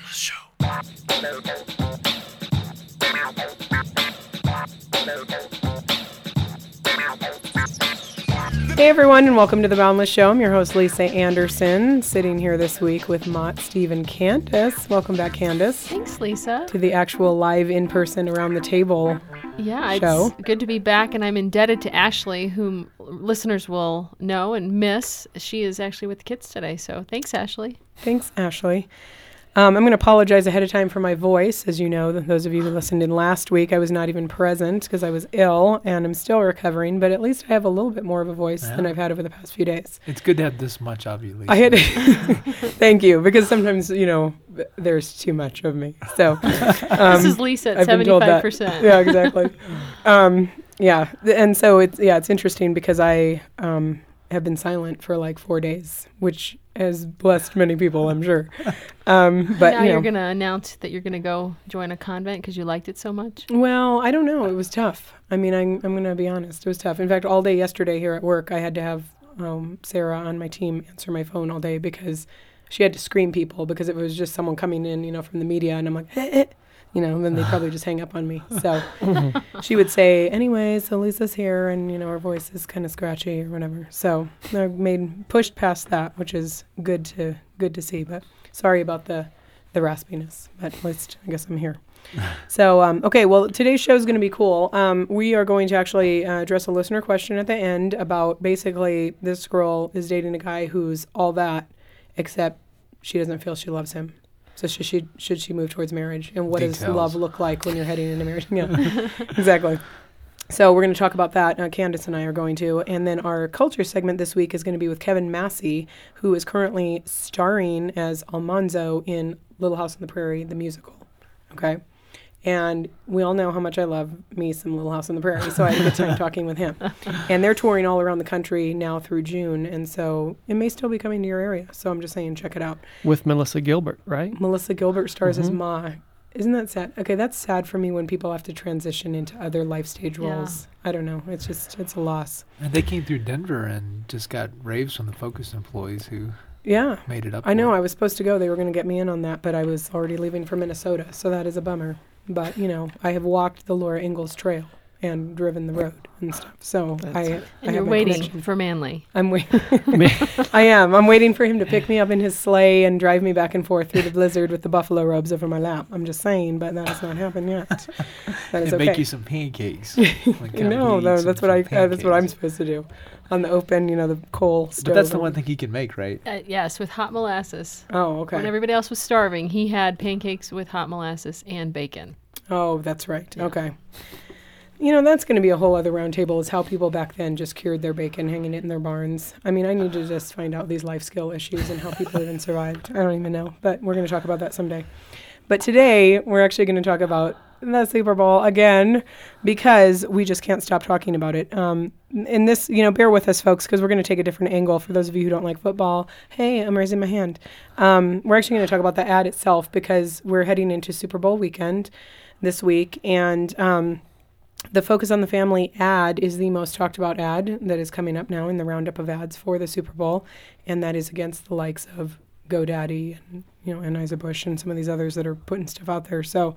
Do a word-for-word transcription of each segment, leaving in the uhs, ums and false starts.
Boundless Show. Hey everyone, and welcome to the Boundless Show. I'm your host, Lisa Anderson, sitting here this week with Mott, Steve, and Candace. Welcome back, Candace. Thanks, Lisa. To the actual live in-person around the table yeah, show. It's good to be back, and I'm indebted to Ashley, whom listeners will know and miss. She is actually with the kids today, so thanks, Ashley. Thanks, Ashley. Um, I'm going to apologize ahead of time for my voice. As you know, those of you who listened in last week, I was not even present because I was ill, and I'm still recovering, but at least I have a little bit more of a voice yeah. than I've had over the past few days. It's good to have this much of you, Lisa. I had Thank you, because sometimes, you know, there's too much of me. So um, This is Lisa at seventy-five percent. Yeah, exactly. um, yeah, and so it's, yeah, it's interesting because I um, have been silent for like four days, which has blessed many people, I'm sure. Um, but now you know, you're going to announce that you're going to go join a convent because you liked it so much? Well, I don't know. It was tough. I mean, I'm, I'm going to be honest. It was tough. In fact, all day yesterday here at work, I had to have um, Sarah on my team answer my phone all day because she had to screen people because it was just someone coming in, you know, from the media. And I'm like, eh, eh. You know, and then they'd probably just hang up on me. So she would say, anyway, so Lisa's here, and, you know, her voice is kind of scratchy or whatever. So I made pushed past that, which is good to good to see. But sorry about the, the raspiness. But at least I guess I'm here. So, um, okay, well, today's show is going to be cool. Um, we are going to actually uh, address a listener question at the end about basically this girl is dating a guy who's all that, except she doesn't feel she loves him. So should she should she move towards marriage? And what Details. Does love look like when you're heading into marriage? Yeah, exactly. So we're going to talk about that. Uh, Candace and I are going to. And then our culture segment this week is going to be with Kevin Massey, who is currently starring as Almanzo in Little House on the Prairie, the musical. Okay? And we all know how much I love me some Little House on the Prairie, so I had a good time talking with him. And they're touring all around the country now through June, and so it may still be coming to your area. So I'm just saying, check it out. With Melissa Gilbert, right? Melissa Gilbert stars mm-hmm. as Ma. Isn't that sad? Okay, that's sad for me when people have to transition into other life stage roles. Yeah. I don't know. It's just, it's a loss. And they came through Denver and just got raves from the Focus employees who yeah. made it up. I know. It. I was supposed to go. They were going to get me in on that, but I was already leaving for Minnesota, so that is a bummer. But, you know, I have walked the Laura Ingalls Trail and driven the road and stuff. So That's I, and I you're have waiting connection. for Manly. I'm waiting. I am. I'm waiting for him to pick me up in his sleigh and drive me back and forth through the blizzard with the buffalo robes over my lap. I'm just saying, but that has not happened yet. That is and okay. make you some pancakes. no, no, that's what I. Uh, that's what I'm supposed to do. On the open, you know, the coal stove. But that's the one thing he can make, right? Uh, yes, with hot molasses. Oh, okay. When everybody else was starving, he had pancakes with hot molasses and bacon. Oh, that's right. Yeah. Okay. You know, that's going to be a whole other roundtable is how people back then just cured their bacon, hanging it in their barns. I mean, I need to just find out these life skill issues and how people even survived. I don't even know, but we're going to talk about that someday. But today, we're actually going to talk about the Super Bowl again because we just can't stop talking about it. Um, and this, you know, bear with us, folks, because we're going to take a different angle for those of you who don't like football. Hey, I'm raising my hand. Um, we're actually going to talk about the ad itself because we're heading into Super Bowl weekend this week, and um, the Focus on the Family ad is the most talked about ad that is coming up now in the roundup of ads for the Super Bowl, and that is against the likes of GoDaddy and, you know, Anheuser-Busch and some of these others that are putting stuff out there. So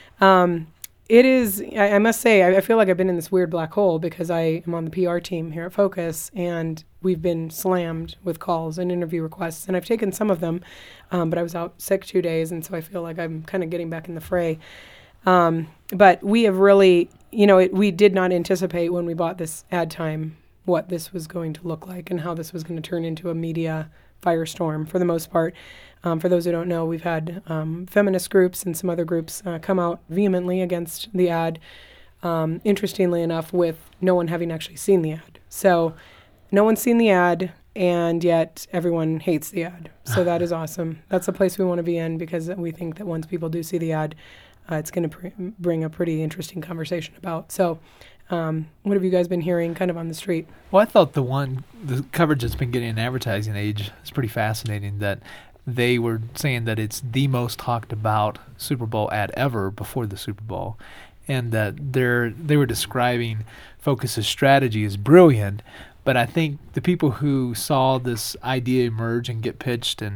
um, it is, I, I must say, I, I feel like I've been in this weird black hole because I am on the P R team here at Focus, and we've been slammed with calls and interview requests, and I've taken some of them, um, but I was out sick two days, and so I feel like I'm kind of getting back in the fray. Um, but we have really, you know, it, we did not anticipate when we bought this ad time what this was going to look like and how this was going to turn into a media firestorm for the most part. Um, for those who don't know, we've had um, feminist groups and some other groups uh, come out vehemently against the ad, um, interestingly enough, with no one having actually seen the ad. So no one's seen the ad, and yet everyone hates the ad. So that is awesome. That's the place we want to be in because we think that once people do see the ad, Uh, it's going to pr- bring a pretty interesting conversation about. So um, what have you guys been hearing kind of on the street? Well, I thought the one, the coverage that's been getting in advertising age is pretty fascinating, that they were saying that it's the most talked about Super Bowl ad ever before the Super Bowl, and that they're, they were describing Focus's strategy as brilliant, but I think the people who saw this idea emerge and get pitched and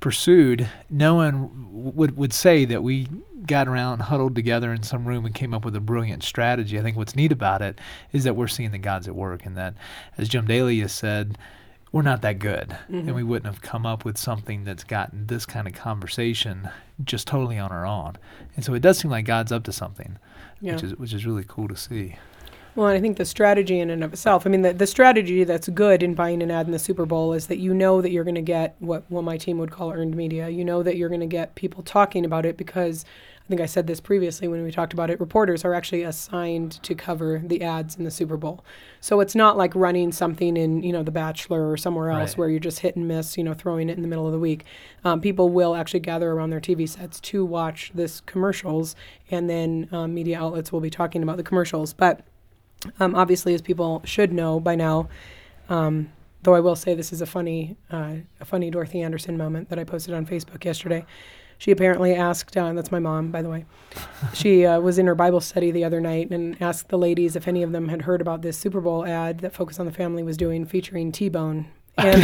pursued, no one would would say that we got around, huddled together in some room and came up with a brilliant strategy. I think what's neat about it is that we're seeing that God's at work, and that, as Jim Daly has said, we're not that good, mm-hmm. and we wouldn't have come up with something that's gotten this kind of conversation just totally on our own. And so it does seem like God's up to something, yeah. which is which is really cool to see. Well, and I think the strategy in and of itself, I mean, the, the strategy that's good in buying an ad in the Super Bowl is that you know that you're going to get what, what my team would call earned media. You know that you're going to get people talking about it because, I think I said this previously when we talked about it, reporters are actually assigned to cover the ads in the Super Bowl. So it's not like running something in, you know, The Bachelor or somewhere else right. where you're just hit and miss, you know, throwing it in the middle of the week. Um, people will actually gather around their T V sets to watch this commercials, and then um, media outlets will be talking about the commercials. But Um, obviously, as people should know by now, um, though I will say this is a funny, uh, a funny Dorothy Anderson moment that I posted on Facebook yesterday. She apparently asked, uh, that's my mom, by the way, she uh, was in her Bible study the other night and asked the ladies if any of them had heard about this Super Bowl ad that Focus on the Family was doing featuring T-Bone. And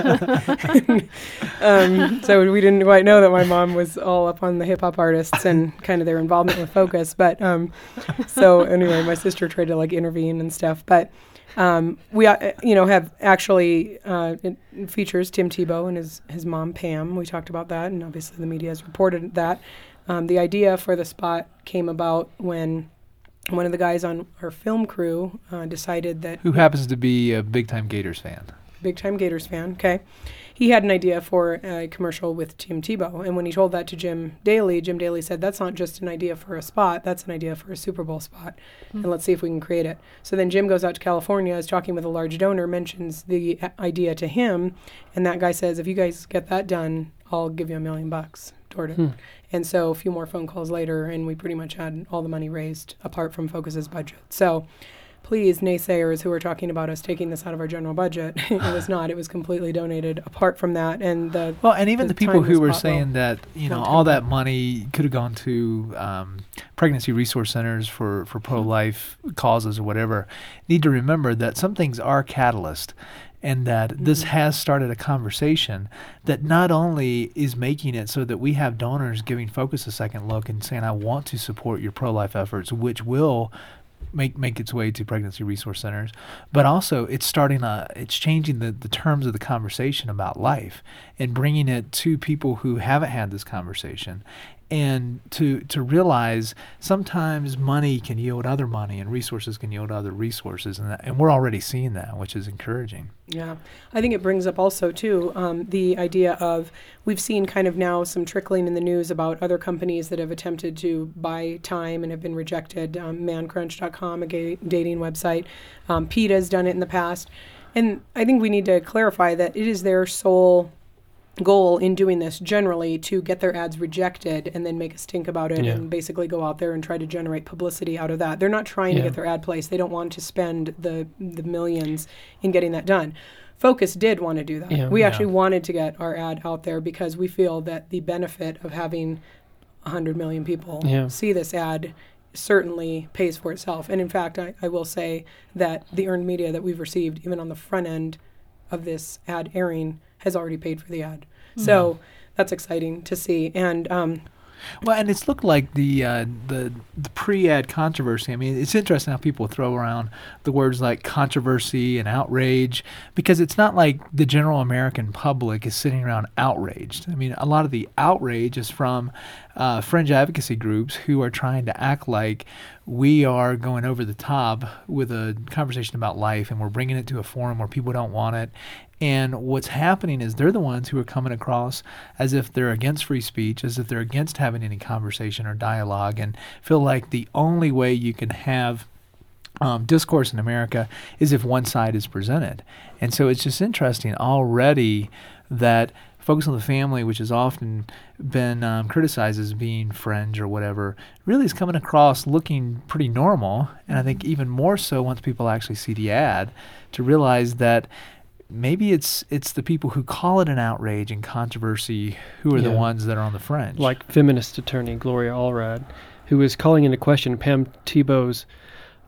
um, so we didn't quite know that my mom was all up on the hip hop artists and kind of their involvement with Focus. But um, so anyway, my sister tried to like intervene and stuff. But um, we, uh, you know, have actually uh, it features Tim Tebow and his his mom Pam. We talked about that, and obviously the media has reported that. Um, the idea for the spot came about when one of the guys on our film crew uh, decided that who happens to be a big time Gators fan. Big-time Gators fan, okay. He had an idea for a commercial with Tim Tebow, and when he told that to Jim Daly, Jim Daly said, that's not just an idea for a spot, that's an idea for a Super Bowl spot, mm-hmm. and let's see if we can create it. So then Jim goes out to California, is talking with a large donor, mentions the idea to him, and that guy says, if you guys get that done, I'll give you a million bucks toward it. Hmm. And so a few more phone calls later, and we pretty much had all the money raised apart from Focus's budget. So please, naysayers who are talking about us taking this out of our general budget, it was not. It was completely donated apart from that. And the well, and even the, the people who were saying well. that, you know, all that money could have gone to um, pregnancy resource centers for, for pro-life causes or whatever, need to remember that some things are catalyst, and that mm-hmm. this has started a conversation that not only is making it so that we have donors giving Focus a second look and saying, I want to support your pro-life efforts, which will make make its way to pregnancy resource centers, but also it's starting a it's changing the, the terms of the conversation about life and bringing it to people who haven't had this conversation, and to to realize sometimes money can yield other money and resources can yield other resources, and that, and we're already seeing that, which is encouraging. Yeah, I think it brings up also too um, the idea of we've seen kind of now some trickling in the news about other companies that have attempted to buy time and have been rejected. Um, man crunch dot com, a gay dating website. Um, PETA has done it in the past, and I think we need to clarify that it is their sole goal in doing this generally to get their ads rejected and then make a stink about it yeah. and basically go out there and try to generate publicity out of that. They're not trying yeah. to get their ad placed. They don't want to spend the the millions in getting that done. Focus did want to do that. Yeah, we yeah. actually wanted to get our ad out there because we feel that the benefit of having one hundred million people yeah. see this ad certainly pays for itself. And in fact, I, I will say that the earned media that we've received, even on the front end of this ad airing, has already paid for the ad. Mm-hmm. So that's exciting to see. And um, well, and it's looked like the uh, the the pre-ad controversy. I mean, it's interesting how people throw around the words like controversy and outrage, because it's not like the general American public is sitting around outraged. I mean, a lot of the outrage is from uh, fringe advocacy groups who are trying to act like we are going over the top with a conversation about life, and we're bringing it to a forum where people don't want it. And what's happening is they're the ones who are coming across as if they're against free speech, as if they're against having any conversation or dialogue, and feel like the only way you can have um, discourse in America is if one side is presented. And so it's just interesting already that Focus on the Family, which has often been um, criticized as being fringe or whatever, really is coming across looking pretty normal. And I think even more so once people actually see the ad, to realize that maybe it's it's the people who call it an outrage and controversy who are yeah. the ones that are on the fringe. Like feminist attorney Gloria Allred, who is calling into question Pam Tebow's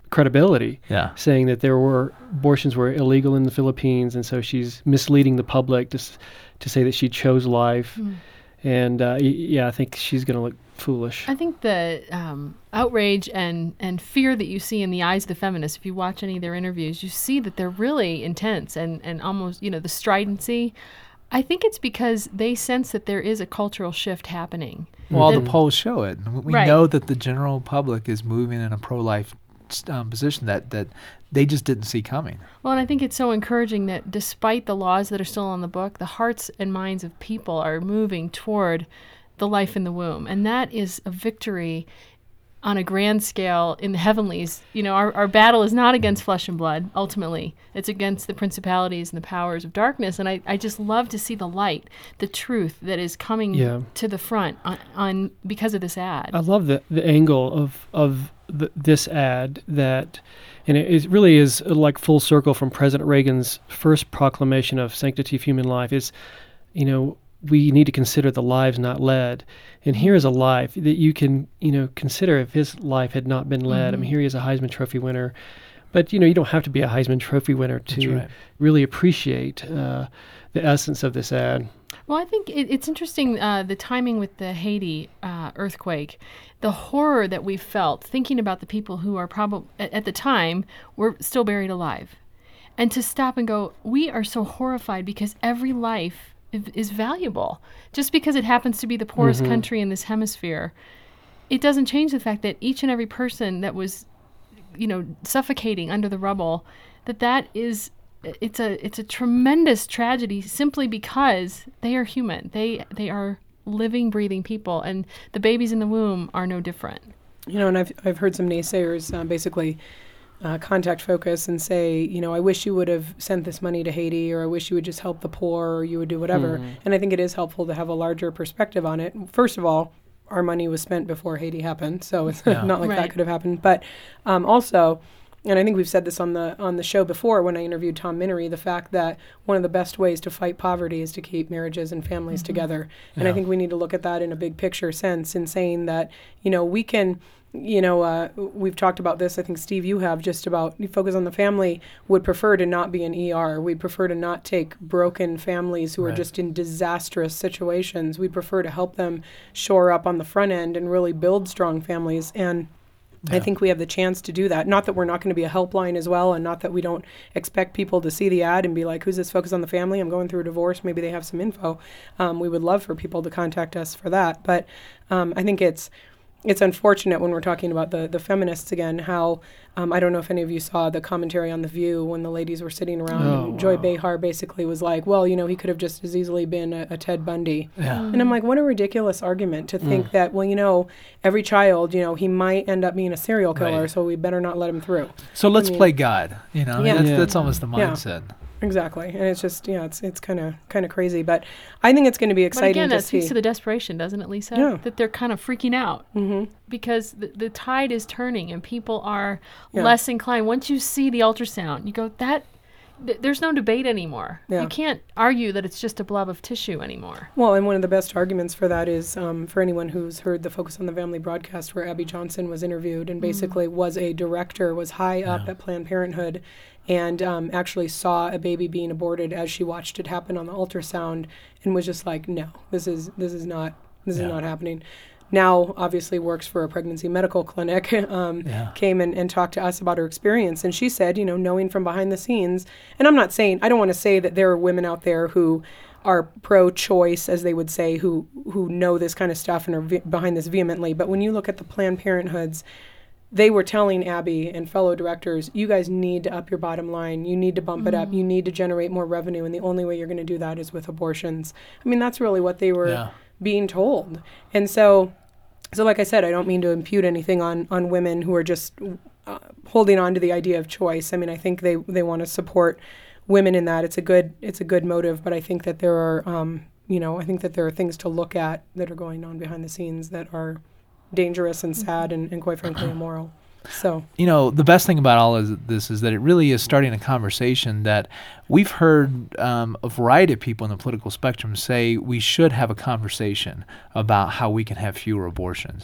credibility, Yeah. saying that there were abortions were illegal in the Philippines, and so she's misleading the public to s- to say that she chose life. Mm. And uh, y- yeah, I think she's going to look foolish. I think the um, outrage and, and fear that you see in the eyes of the feminists, if you watch any of their interviews, you see that they're really intense and, and almost, you know, the stridency. I think it's because they sense that there is a cultural shift happening. Well, all That- the polls show it. We Right. know that the general public is moving in a pro-life um, position that, that they just didn't see coming. Well, and I think it's so encouraging that despite the laws that are still on the book, the hearts and minds of people are moving toward the life in the womb. And that is a victory on a grand scale in the heavenlies. You know, our, our battle is not against flesh and blood, ultimately. It's against the principalities and the powers of darkness. And I, I just love to see the light, the truth that is coming Yeah. to the front on, on because of this ad. I love the the angle of of the, this ad that, and it, it really is like full circle from President Reagan's first proclamation of sanctity of human life. Is, you know, we need to consider the lives not led, and here is a life that you can, you know, consider if his life had not been led. I mean, here he is a Heisman Trophy winner, but you know, you don't have to be a Heisman Trophy winner to That's right. really appreciate uh, the essence of this ad. Well, I think it, it's interesting, uh, the timing with the Haiti uh, earthquake, the horror that we felt thinking about the people who are probably, at, at the time, were still buried alive. And to stop and go, we are so horrified because every life is, is valuable. Just because it happens to be the poorest Mhm. country in this hemisphere, it doesn't change the fact that each and every person that was, you know, suffocating under the rubble, that that is... It's a it's a tremendous tragedy simply because they are human. They they are living, breathing people, and the babies in the womb are no different. You know, and I've I've heard some naysayers uh, basically uh, contact Focus and say, you know, I wish you would have sent this money to Haiti, or I wish you would just help the poor, or you would do whatever. Mhm. And I think it is helpful to have a larger perspective on it. First of all, our money was spent before Haiti happened, so it's Yeah. not like Right. that could have happened. But um, also, and I think we've said this on the on the show before when I interviewed Tom Minery, the fact that one of the best ways to fight poverty is to keep marriages and families together. And I Yeah. think we need to look at that in a big picture sense in saying that, you know, we can, you know, uh, we've talked about this. I think, Steve, you have just about you focus on the family, would prefer to not be an E R. We'd prefer to not take broken families who are Right. just in disastrous situations. We'd prefer to help them shore up on the front end and really build strong families. And I Yeah. think we have the chance to do that. Not that we're not going to be a helpline as well, and not that we don't expect people to see the ad and be like, who's this Focus on the Family? I'm going through a divorce. Maybe they have some info. Um, we would love for people to contact us for that. But um, I think it's it's unfortunate when we're talking about the, the feminists again, how um, I don't know if any of you saw the commentary on The View when the ladies were sitting around. Oh, and Joy wow. Behar basically was like, well, you know, he could have just as easily been a, a Ted Bundy. Yeah. And I'm like, what a ridiculous argument to think Mm. that, well, you know, every child, you know, he might end up being a serial killer, Right. so we better not let him through. So let's I mean- play God. You know, Yeah. that's, Yeah. that's almost the Yeah. mindset. Exactly. And it's just, yeah, it's it's kind of kind of crazy. But I think it's going to be But exciting again, to that see. speaks to the desperation, doesn't it, Lisa? Yeah. That they're kind of freaking out hmm because the, the tide is turning and people are Yeah. less inclined. Once you see the ultrasound, you go, that th- there's no debate anymore. Yeah. You can't argue that it's just a blob of tissue anymore. Well, and one of the best arguments for that is um, for anyone who's heard the Focus on the Family broadcast where Abby Johnson was interviewed and basically was a director, was high up Yeah. at Planned Parenthood, and um, actually saw a baby being aborted as she watched it happen on the ultrasound, and was just like, no, this is this is not this Yeah. is not happening. Now, obviously, works for a pregnancy medical clinic. um, Yeah. Came and, and talked to us about her experience, and she said, you know, knowing from behind the scenes, and I'm not saying I don't want to say that there are women out there who are pro-choice, as they would say, who who know this kind of stuff and are ve- behind this vehemently. But when you look at the Planned Parenthoods, they were telling Abby and fellow directors, you guys need to up your bottom line. You need to bump it up. You need to generate more revenue. And the only way you're going to do that is with abortions. I mean, that's really what they were Yeah. being told. And so, so like I said, I don't mean to impute anything on, on women who are just uh, holding on to the idea of choice. I mean, I think they, they want to support women in that. It's a good, it's a good motive, but I think that there are, um, you know, I think that there are things to look at that are going on behind the scenes that are dangerous and sad and, and quite frankly immoral. So You know, the best thing about all of this is that it really is starting a conversation that we've heard um, a variety of people in the political spectrum say we should have a conversation about how we can have fewer abortions.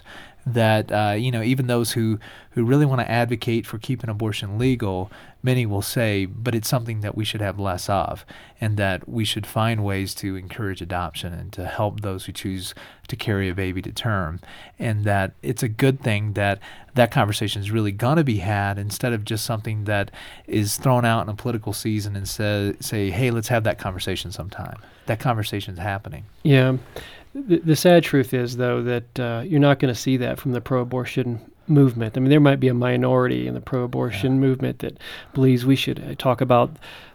that uh, you know, even those who, who really want to advocate for keeping abortion legal, many will say, but it's something that we should have less of, and that we should find ways to encourage adoption and to help those who choose to carry a baby to term, and that it's a good thing that that conversation is really going to be had instead of just something that is thrown out in a political season and say, say hey, let's have that conversation sometime. That conversation's happening. Yeah. The, the sad truth is, though, that uh, you're not going to see that from the pro-abortion movement. I mean, there might be a minority in the pro-abortion yeah. movement that believes we should uh, talk about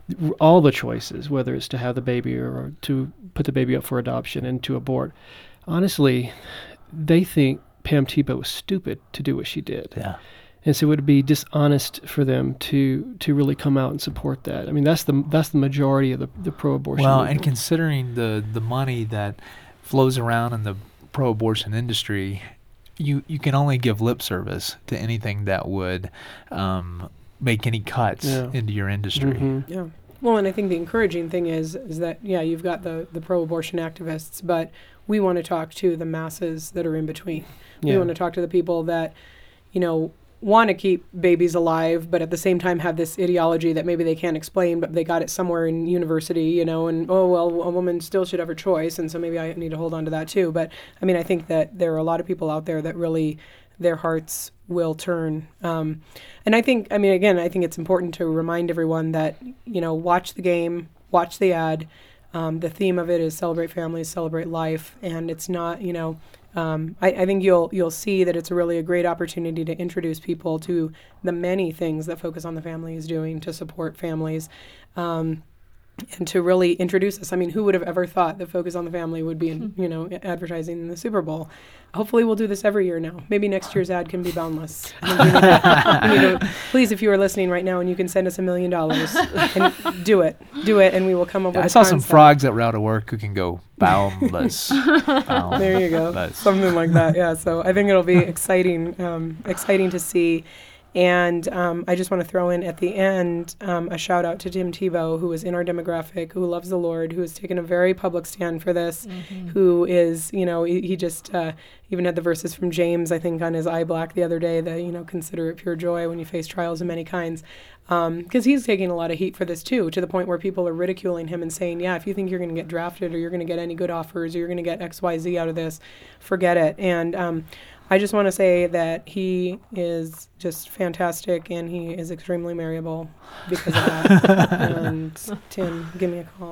all the choices, whether it's to have the baby or to put the baby up for adoption and to abort. Honestly, they think Pam Tebow was stupid to do what she did. Yeah. And so it would be dishonest for them to to really come out and support that. I mean, that's the that's the majority of the, the pro-abortion Well, movement. and considering the, the money that flows around in the pro-abortion industry, you you can only give lip service to anything that would um, make any cuts yeah. into your industry. Mm-hmm. Yeah. Well, and I think the encouraging thing is is that, yeah, you've got the, the pro-abortion activists, but we want to talk to the masses that are in between. Yeah. We want to talk to the people that, you know, want to keep babies alive, but at the same time have this ideology that maybe they can't explain, but they got it somewhere in university, you know, and, oh, well, a woman still should have her choice, and so maybe I need to hold on to that too. But, I mean, I think that there are a lot of people out there that really, their hearts will turn. Um, and I think, I mean, again, I think it's important to remind everyone that, you know, watch the game, watch the ad. Um, the theme of it is celebrate families, celebrate life, and it's not, you know, Um, I, I think you'll you'll see that it's really a great opportunity to introduce people to the many things that Focus on the Family is doing to support families, um, and to really introduce us. I mean, who would have ever thought that Focus on the Family would be, in, you know, advertising in the Super Bowl? Hopefully, we'll do this every year now. Maybe next year's ad can be boundless. I mean, we need to, we need to, please, if you are listening right now and you can send us a million dollars, and do it, do it, and we will come up with. I a saw some concept. frogs that were out of work who can go boundless. boundless. There you go. Something like that. Yeah. So I think it'll be exciting, um, exciting to see. And um, I just want to throw in at the end um, a shout out to Tim Tebow, who is in our demographic, who loves the Lord, who has taken a very public stand for this, mm-hmm. who is, you know, he, he just uh, even had the verses from James, I think, on his eye black the other day, that, you know, consider it pure joy when you face trials of many kinds. Because um, he's taking a lot of heat for this, too, to the point where people are ridiculing him and saying, yeah, if you think you're going to get drafted or you're going to get any good offers or you're going to get X Y Z out of this, forget it. And um, I just want to say that he is just fantastic and he is extremely marriable because of that. And Tim, give me a call.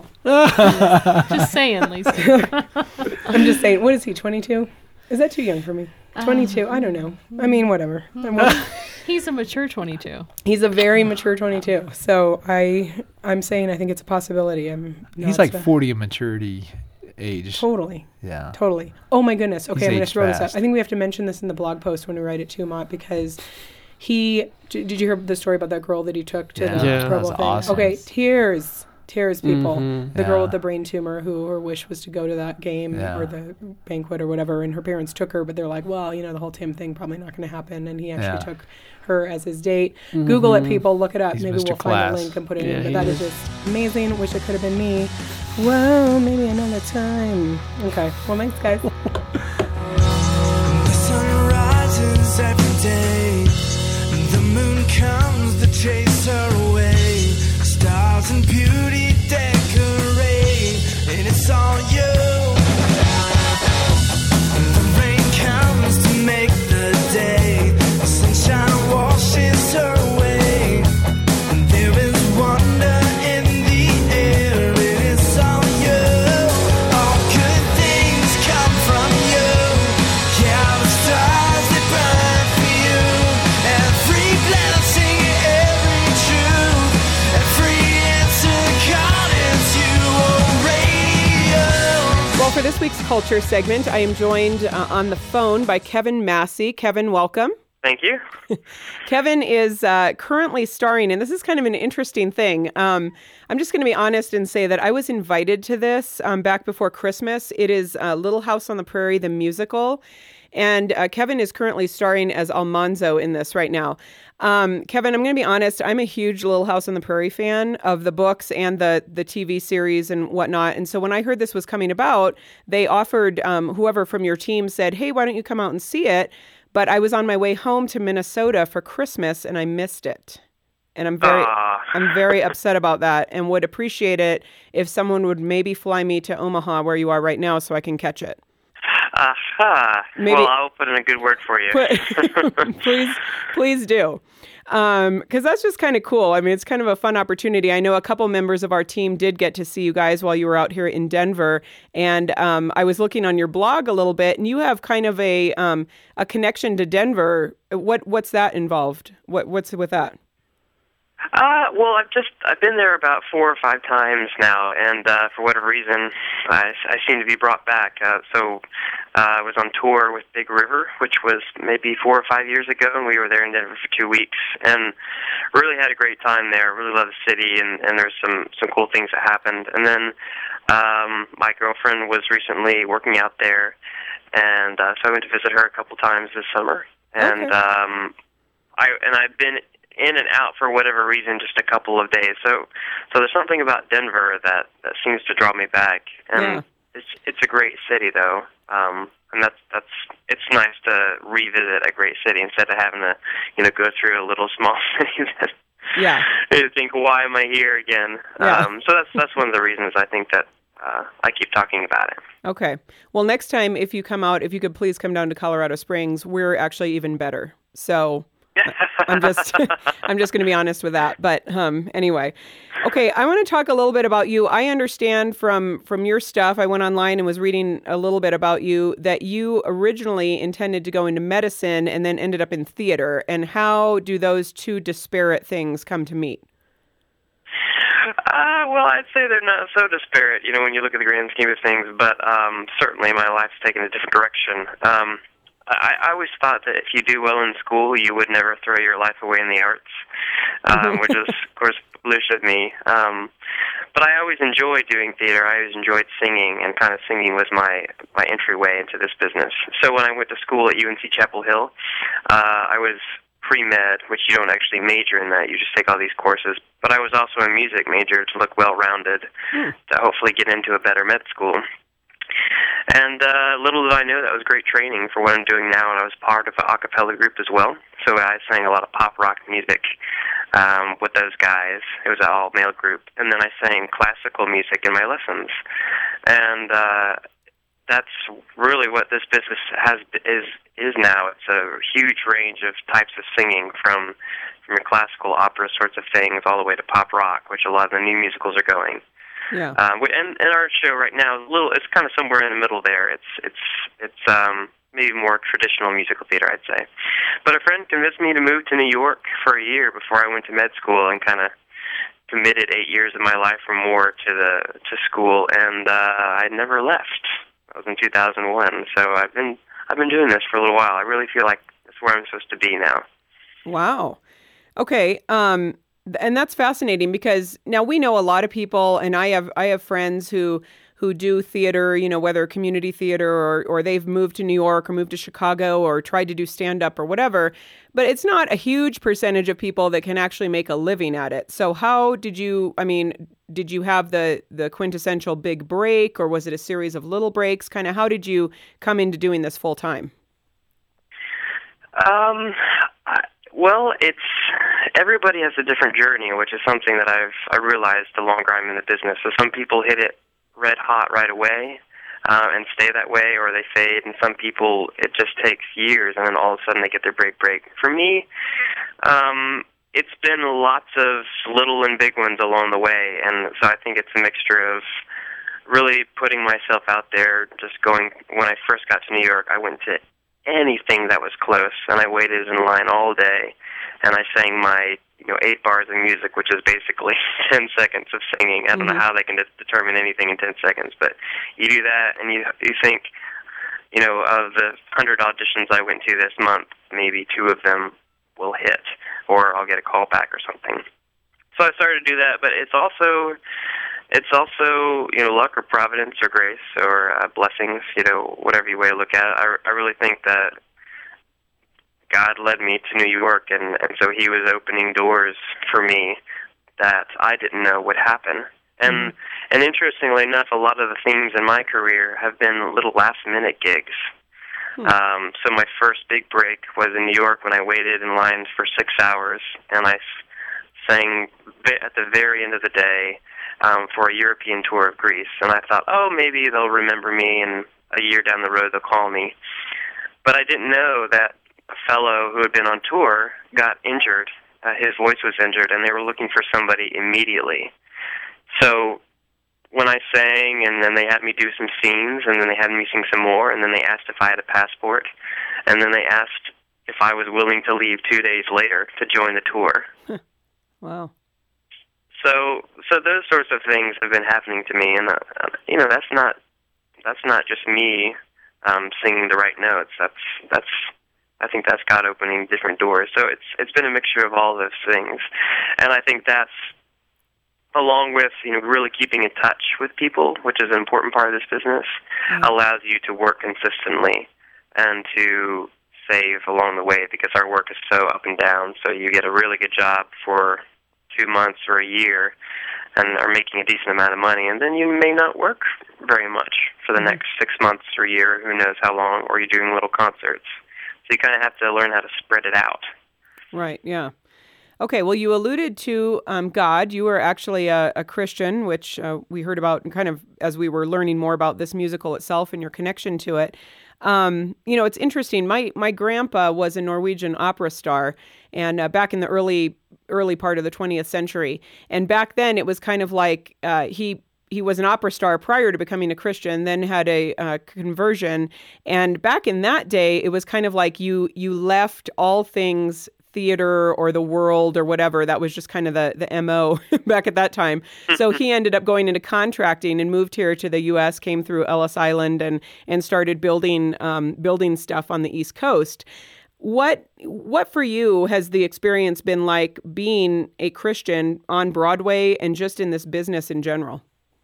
Just saying, Lisa. I'm just saying, what is he, twenty-two? Is that too young for me? twenty-two? Um, I don't know. I mean, whatever. He's a mature twenty-two. He's a very mature twenty-two. So I, I'm saying I think it's a possibility. I'm He's like forty in maturity age. Totally. Yeah. Totally. Oh, my goodness. Okay, He's I'm going to throw fast. this up. I think we have to mention this in the blog post when we write it too, Mott, because he... D- did you hear the story about that girl that he took to Yeah, the Yeah. Pro Bowl that's thing? awesome. Okay, tears. Tears, people. Mhm. The girl Yeah. with the brain tumor who her wish was to go to that game Yeah. or the banquet or whatever, and her parents took her, but they're like, well, you know, the whole Tim thing probably not going to happen, and he actually Yeah. took her as his date. Google it, people. Look it up. He's Maybe Mister we'll find Class. a link and put it Yeah, in. But he that is is. just amazing. Wish it could have been me. Whoa, maybe another time. Okay. Well, thanks, guys. The sun rises every day. The moon comes to chase her away. Stars and beauty decorate, and it's all you. The rain comes to make the day. The sunshine washes her away. And there is wonder in the air. It is all you. All good things come from you. Yeah, the stars that burn for you. Every blessing, every truth, every answer, God is you. Oh, radio. Well, for this week's Culture segment, I am joined uh, on the phone by Kevin Massey. Kevin, welcome. Thank you. Kevin is uh, currently starring, and this is kind of an interesting thing. Um, I'm just going to be honest and say that I was invited to this um, back before Christmas. It is uh, Little House on the Prairie, the musical, and uh, Kevin is currently starring as Almanzo in this right now. Um, Kevin, I'm going to be honest. I'm a huge Little House on the Prairie fan of the books and the the T V series and whatnot. And so when I heard this was coming about, they offered um, whoever from your team said, "Hey, why don't you come out and see it?" but I was on my way home to Minnesota for Christmas and I missed it. And I'm very, Ah. I'm very upset about that, and would appreciate it if someone would maybe fly me to Omaha, where you are right now, so I can catch it. Aha. Maybe- Well, I'll put in a good word for you. Put- please, please do. Um, because that's just kind of cool. I mean, it's kind of a fun opportunity. I know a couple members of our team did get to see you guys while you were out here in Denver, and um, I was looking on your blog a little bit, and you have kind of a um, a connection to Denver. What what's that involved? What what's with that? Uh, well, I've just I've been there about four or five times now, and uh, for whatever reason, I, I seem to be brought back. Uh, so uh, I was on tour with Big River, which was maybe four or five years ago, and we were there in Denver for two weeks, and really had a great time there. Really loved the city, and, and there's some some cool things that happened. And then um, my girlfriend was recently working out there, and uh, so I went to visit her a couple times this summer, and Okay. um, I and I've been in and out for whatever reason, just a couple of days. So, so there's something about Denver that, that seems to draw me back, and Yeah. it's it's a great city though, um, and that's that's it's nice to revisit a great city instead of having to, you know, go through a little small city that Yeah. you think, why am I here again? Yeah. Um, so that's that's one of the reasons I think that uh, I keep talking about it. Okay. Well, next time if you come out, if you could please come down to Colorado Springs, we're actually even better. So. I'm just I'm just going to be honest with that. But um, anyway, okay, I want to talk a little bit about you. I understand from from your stuff, I went online and was reading a little bit about you, that you originally intended to go into medicine and then ended up in theater. And how do those two disparate things come to meet? Uh, well, I'd say they're not so disparate, you know, when you look at the grand scheme of things, but um, certainly my life's taken a different direction. Um, I, I always thought that if you do well in school, you would never throw your life away in the arts, um, which is, of course, foolish of me. Um, but I always enjoyed doing theater. I always enjoyed singing, and kind of singing was my, my entryway into this business. So when I went to school at U N C Chapel Hill, uh, I was pre-med, which you don't actually major in that. You just take all these courses. But I was also a music major to look well-rounded, Hmm. to hopefully get into a better med school. And uh, little did I know that was great training for what I'm doing now, and I was part of an a cappella group as well. So I sang a lot of pop rock music um, with those guys. It was an all-male group. And then I sang classical music in my lessons. And uh, that's really what this business has is is now. It's a huge range of types of singing, from from your classical opera sorts of things all the way to pop rock, which a lot of the new musicals are going. Yeah. Um, and, and our show right now is a little. It's kind of somewhere in the middle there. It's it's it's um, maybe more traditional musical theater, I'd say. But a friend convinced me to move to New York for a year before I went to med school, and kind of committed eight years of my life or more to the to school, and uh, I never left. That was in two thousand one. So I've been I've been doing this for a little while. I really feel like that's where I'm supposed to be now. Wow. Okay. Um, and that's fascinating, because now we know a lot of people, and I have I have friends who who do theater, you know, whether community theater or or they've moved to New York or moved to Chicago or tried to do stand up or whatever. But it's not a huge percentage of people that can actually make a living at it. So how did you, I mean, did you have the the quintessential big break, or was it a series of little breaks? Kind of how did you come into doing this full time? Um, I, well, it's everybody has a different journey, which is something that I've I realized the longer I'm in the business. So some people hit it red hot right away uh, and stay that way, or they fade. And some people, it just takes years, and then all of a sudden they get their break. Break. For me, um, it's been lots of little and big ones along the way, and so I think it's a mixture of really putting myself out there. Just going. When I first got to New York, I went to anything that was close, and I waited in line all day, and I sang my, you know, eight bars of music, which is basically ten seconds of singing. I don't Mm-hmm. know how they can de- determine anything in ten seconds, but you do that, and you you think, you know, of the hundred auditions I went to this month, maybe two of them will hit, or I'll get a call back or something. So I started to do that, but it's also It's also, you know, luck or providence or grace or uh, blessings, you know, whatever you way to look at it. I, I really think that God led me to New York, and, and so he was opening doors for me that I didn't know would happen. And mm-hmm. and interestingly enough, a lot of the things in my career have been little last-minute gigs. Um, so my first big break was in New York when I waited in line for six hours, and I s- sang vi- at the very end of the day um, for a European tour of Greece. And I thought, oh, maybe they'll remember me, and a year down the road they'll call me. But I didn't know that a fellow who had been on tour got injured. Uh, his voice was injured, and they were looking for somebody immediately. So when I sang, and then they had me do some scenes, and then they had me sing some more, and then they asked if I had a passport, and then they asked if I was willing to leave two days later to join the tour. Wow. So, so those sorts of things have been happening to me, and uh, you know, that's not that's not just me um, singing the right notes. That's that's I think that's God opening different doors. So it's it's been a mixture of all those things, and I think that's, along with, you know, really keeping in touch with people, which is an important part of this business, mm-hmm. allows you to work consistently and to save along the way, because our work is so up and down. So you get a really good job for two months or a year and are making a decent amount of money, and then you may not work very much for the mm-hmm. next six months or a year, who knows how long, or you're doing little concerts. So you kind of have to learn how to spread it out. Right, yeah. Okay, well, you alluded to um, God. You were actually a, a Christian, which uh, we heard about kind of as we were learning more about this musical itself and your connection to it. Um, you know, it's interesting. My my grandpa was a Norwegian opera star, and uh, back in the early early part of the twentieth century. And back then, it was kind of like uh, he he was an opera star prior to becoming a Christian, then had a uh, conversion. And back in that day, it was kind of like you you left all things theater or the world or whatever. That was just kind of the, the M O back at that time. So he ended up going into contracting and moved here to the U S, came through Ellis Island and and started building um, building stuff on the East Coast. What what for you has the experience been like being a Christian on Broadway and just in this business in general?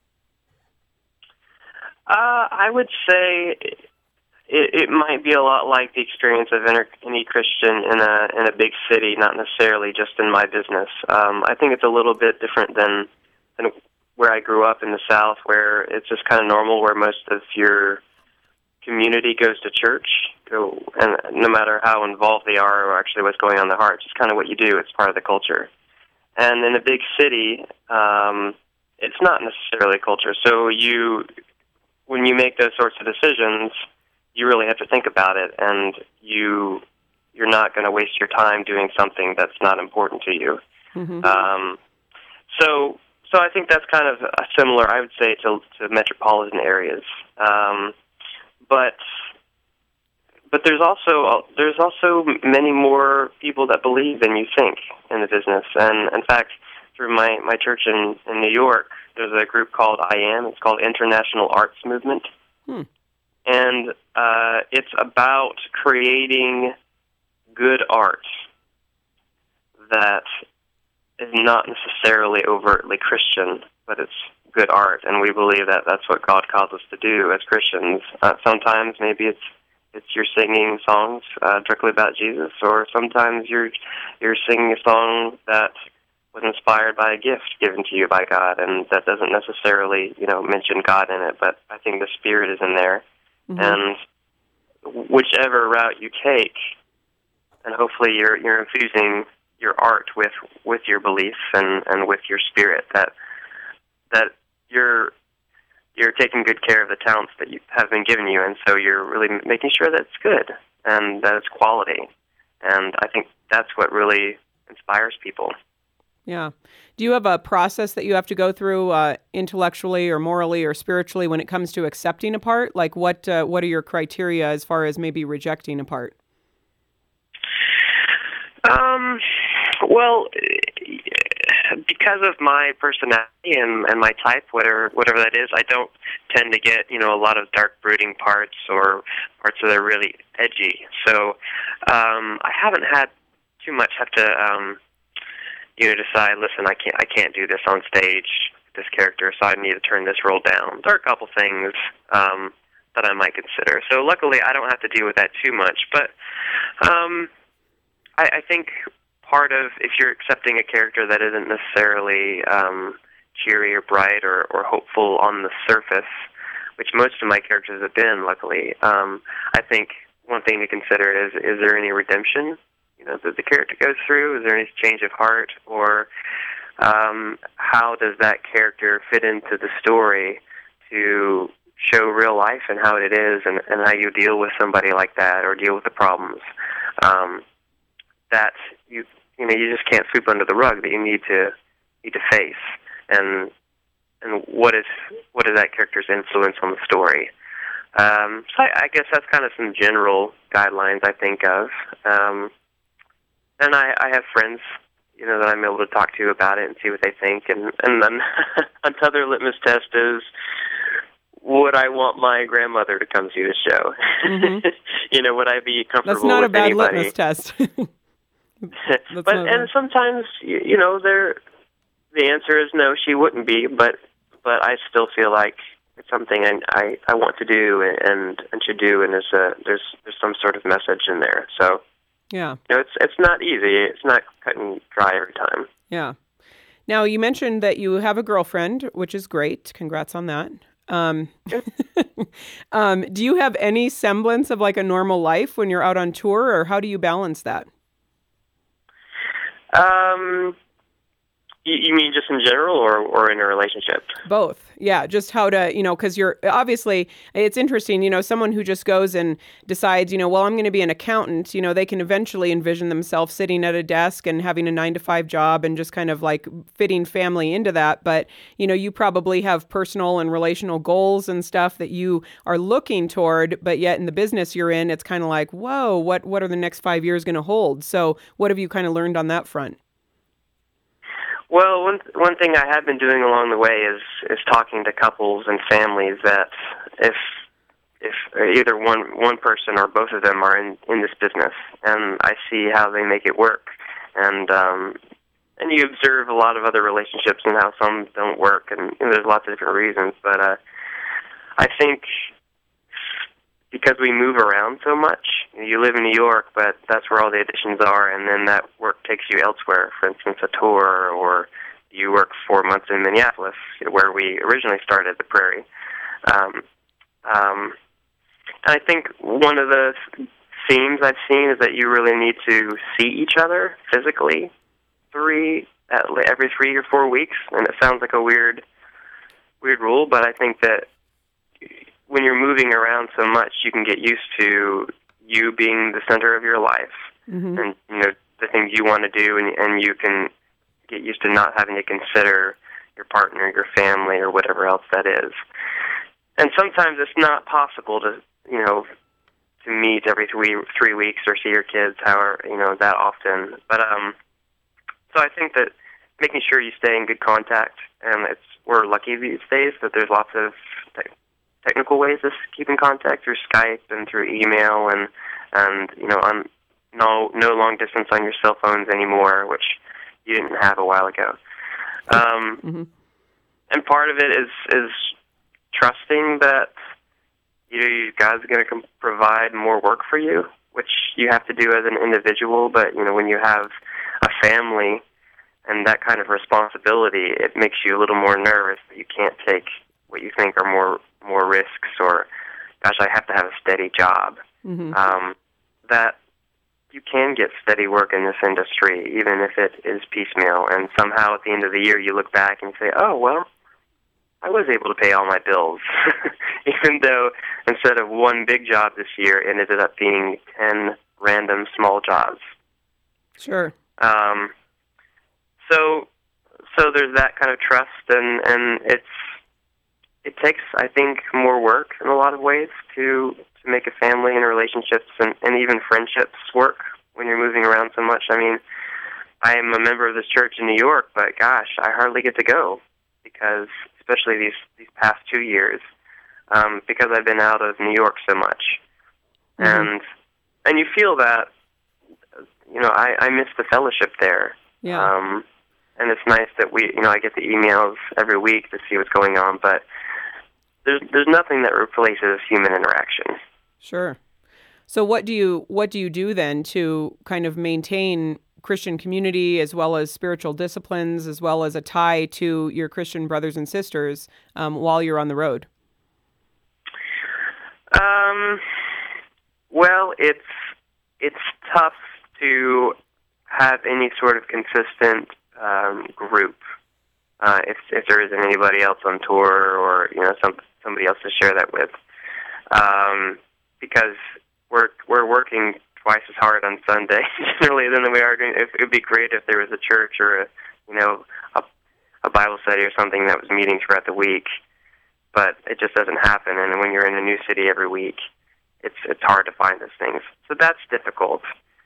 Uh, I would say It, it might be a lot like the experience of any Christian in a in a big city, not necessarily just in my business. Um, I think it's a little bit different than, than where I grew up in the South, where it's just kind of normal, where most of your community goes to church, go, and no matter how involved they are or actually what's going on in their heart, it's just kind of what you do. It's part of the culture. And in a big city, um, it's not necessarily culture. So you, when you make those sorts of decisions, you really have to think about it, and you, you're not going to waste your time doing something that's not important to you. Mm-hmm. Um, so, so I think that's kind of a similar, I would say, to, to metropolitan areas. Um, but, but there's also there's also many more people that believe than you think in the business. And in fact, through my, my church in, in New York, there's a group called I AM. It's called International Arts Movement. Hmm. And uh, it's about creating good art that is not necessarily overtly Christian, but it's good art. And we believe that that's what God calls us to do as Christians. Uh, sometimes maybe it's it's you're singing songs uh, directly about Jesus, or sometimes you're you're singing a song that was inspired by a gift given to you by God, and that doesn't necessarily, you know, mention God in it, but I think the Spirit is in there. Mm-hmm. And whichever route you take, and hopefully you're you're infusing your art with, with your beliefs and, and with your spirit, that that you're you're taking good care of the talents that you have been given you, and so you're really making sure that it's good and that it's quality. And I think that's what really inspires people. Yeah. Do you have a process that you have to go through uh, intellectually or morally or spiritually when it comes to accepting a part? Like what uh, what are your criteria as far as maybe rejecting a part? Um, well, because of my personality and, and my type, whatever whatever that is, I don't tend to get, you know, a lot of dark brooding parts or parts that are really edgy. So um, I haven't had too much have to... Um, you know, decide, listen, I can't I can't do this on stage, this character, so I need to turn this role down. There are a couple things um, that I might consider. So luckily, I don't have to deal with that too much. But um, I, I think part of, if you're accepting a character that isn't necessarily um, cheery or bright or, or hopeful on the surface, which most of my characters have been, luckily, um, I think one thing to consider is, is there any redemption, you know, that the character goes through? Is there any change of heart? Or um, how does that character fit into the story to show real life and how it is, and, and how you deal with somebody like that or deal with the problems um, that you you know you just can't sweep under the rug, that you need to need to face, and and what is what is that character's influence on the story? Um, so I, I guess that's kind of some general guidelines I think of, um, and I, I have friends, you know, that I'm able to talk to about it and see what they think, and and then another litmus test is, would I want my grandmother to come see the show? Mm-hmm. You know, would I be comfortable? That's not with a bad anybody? litmus test. But and sometimes, you, you know, there the answer is no, she wouldn't be. But but I still feel like it's something I I, I want to do and and should do, and there's a there's there's some sort of message in there. So yeah, you know, it's it's not easy. It's not cut and dry every time. Yeah. Now you mentioned that you have a girlfriend, which is great. Congrats on that. Um, um, do you have any semblance of like a normal life when you're out on tour, or how do you balance that? Um, you, you mean just in general, or, or in a relationship? Both. Yeah. Just how to, you know, because you're obviously, it's interesting, you know, someone who just goes and decides, you know, well, I'm going to be an accountant, you know, they can eventually envision themselves sitting at a desk and having a nine to five job and just kind of like fitting family into that. But, you know, you probably have personal and relational goals and stuff that you are looking toward, but yet in the business you're in, it's kind of like, whoa, what, what are the next five years going to hold? So what have you kind of learned on that front? Well, one one thing I have been doing along the way is is talking to couples and families that if if either one one person or both of them are in, in this business, and I see how they make it work, and um, and you observe a lot of other relationships and how some don't work, and, and there's lots of different reasons. But uh, I think because we move around so much, you live in New York, but that's where all the auditions are, and then that work takes you elsewhere. For instance, a tour, or you work four months in Minneapolis, where we originally started, the Prairie. Um, um, and I think one of the themes I've seen is that you really need to see each other physically three at every three or four weeks, and it sounds like a weird, weird rule, but I think that when you're moving around so much, you can get used to you being the center of your life, mm-hmm. and you know the things you want to do, and, and you can get used to not having to consider your partner, your family, or whatever else that is. And sometimes it's not possible to, you know, to meet every three three weeks or see your kids, however, you know, that often. But um, so I think that making sure you stay in good contact, and it's we're lucky these days that there's lots of te- technical ways to keep in contact through Skype and through email, and and you know, on no no long distance on your cell phones anymore, which you didn't have a while ago. Um, mm-hmm. And part of it is is trusting that you know you God's going to com- provide more work for you, which you have to do as an individual. But you know, when you have a family and that kind of responsibility, it makes you a little more nervous that you can't take what you think are more more risks, or gosh, I have to have a steady job. Mm-hmm. Um, that you can get steady work in this industry, even if it is piecemeal. And somehow at the end of the year, you look back and say, oh, well, I was able to pay all my bills, even though instead of one big job this year, it ended up being ten random small jobs. Sure. Um, so, so there's that kind of trust, and, and it's it takes, I think, more work in a lot of ways to to make a family and relationships and, and even friendships work when you're moving around so much. I mean, I am a member of this church in New York, but gosh, I hardly get to go because, especially these these past two years, um, because I've been out of New York so much, mm-hmm. and and you feel that, you know, I, I miss the fellowship there. Yeah. Um, and it's nice that we, you know, I get the emails every week to see what's going on, but there's there's nothing that replaces human interaction. Sure. So what do you what do you do then to kind of maintain Christian community as well as spiritual disciplines, as well as a tie to your Christian brothers and sisters um, while you're on the road? Um. Well, it's it's tough to have any sort of consistent um, group uh, if if there isn't anybody else on tour or you know some somebody else to share that with, um, because we're we're working twice as hard on Sunday generally than we are doing. It would be great if there was a church or a you know a, a Bible study or something that was meeting throughout the week, but it just doesn't happen. And when you're in a new city every week, it's it's hard to find those things. So that's difficult.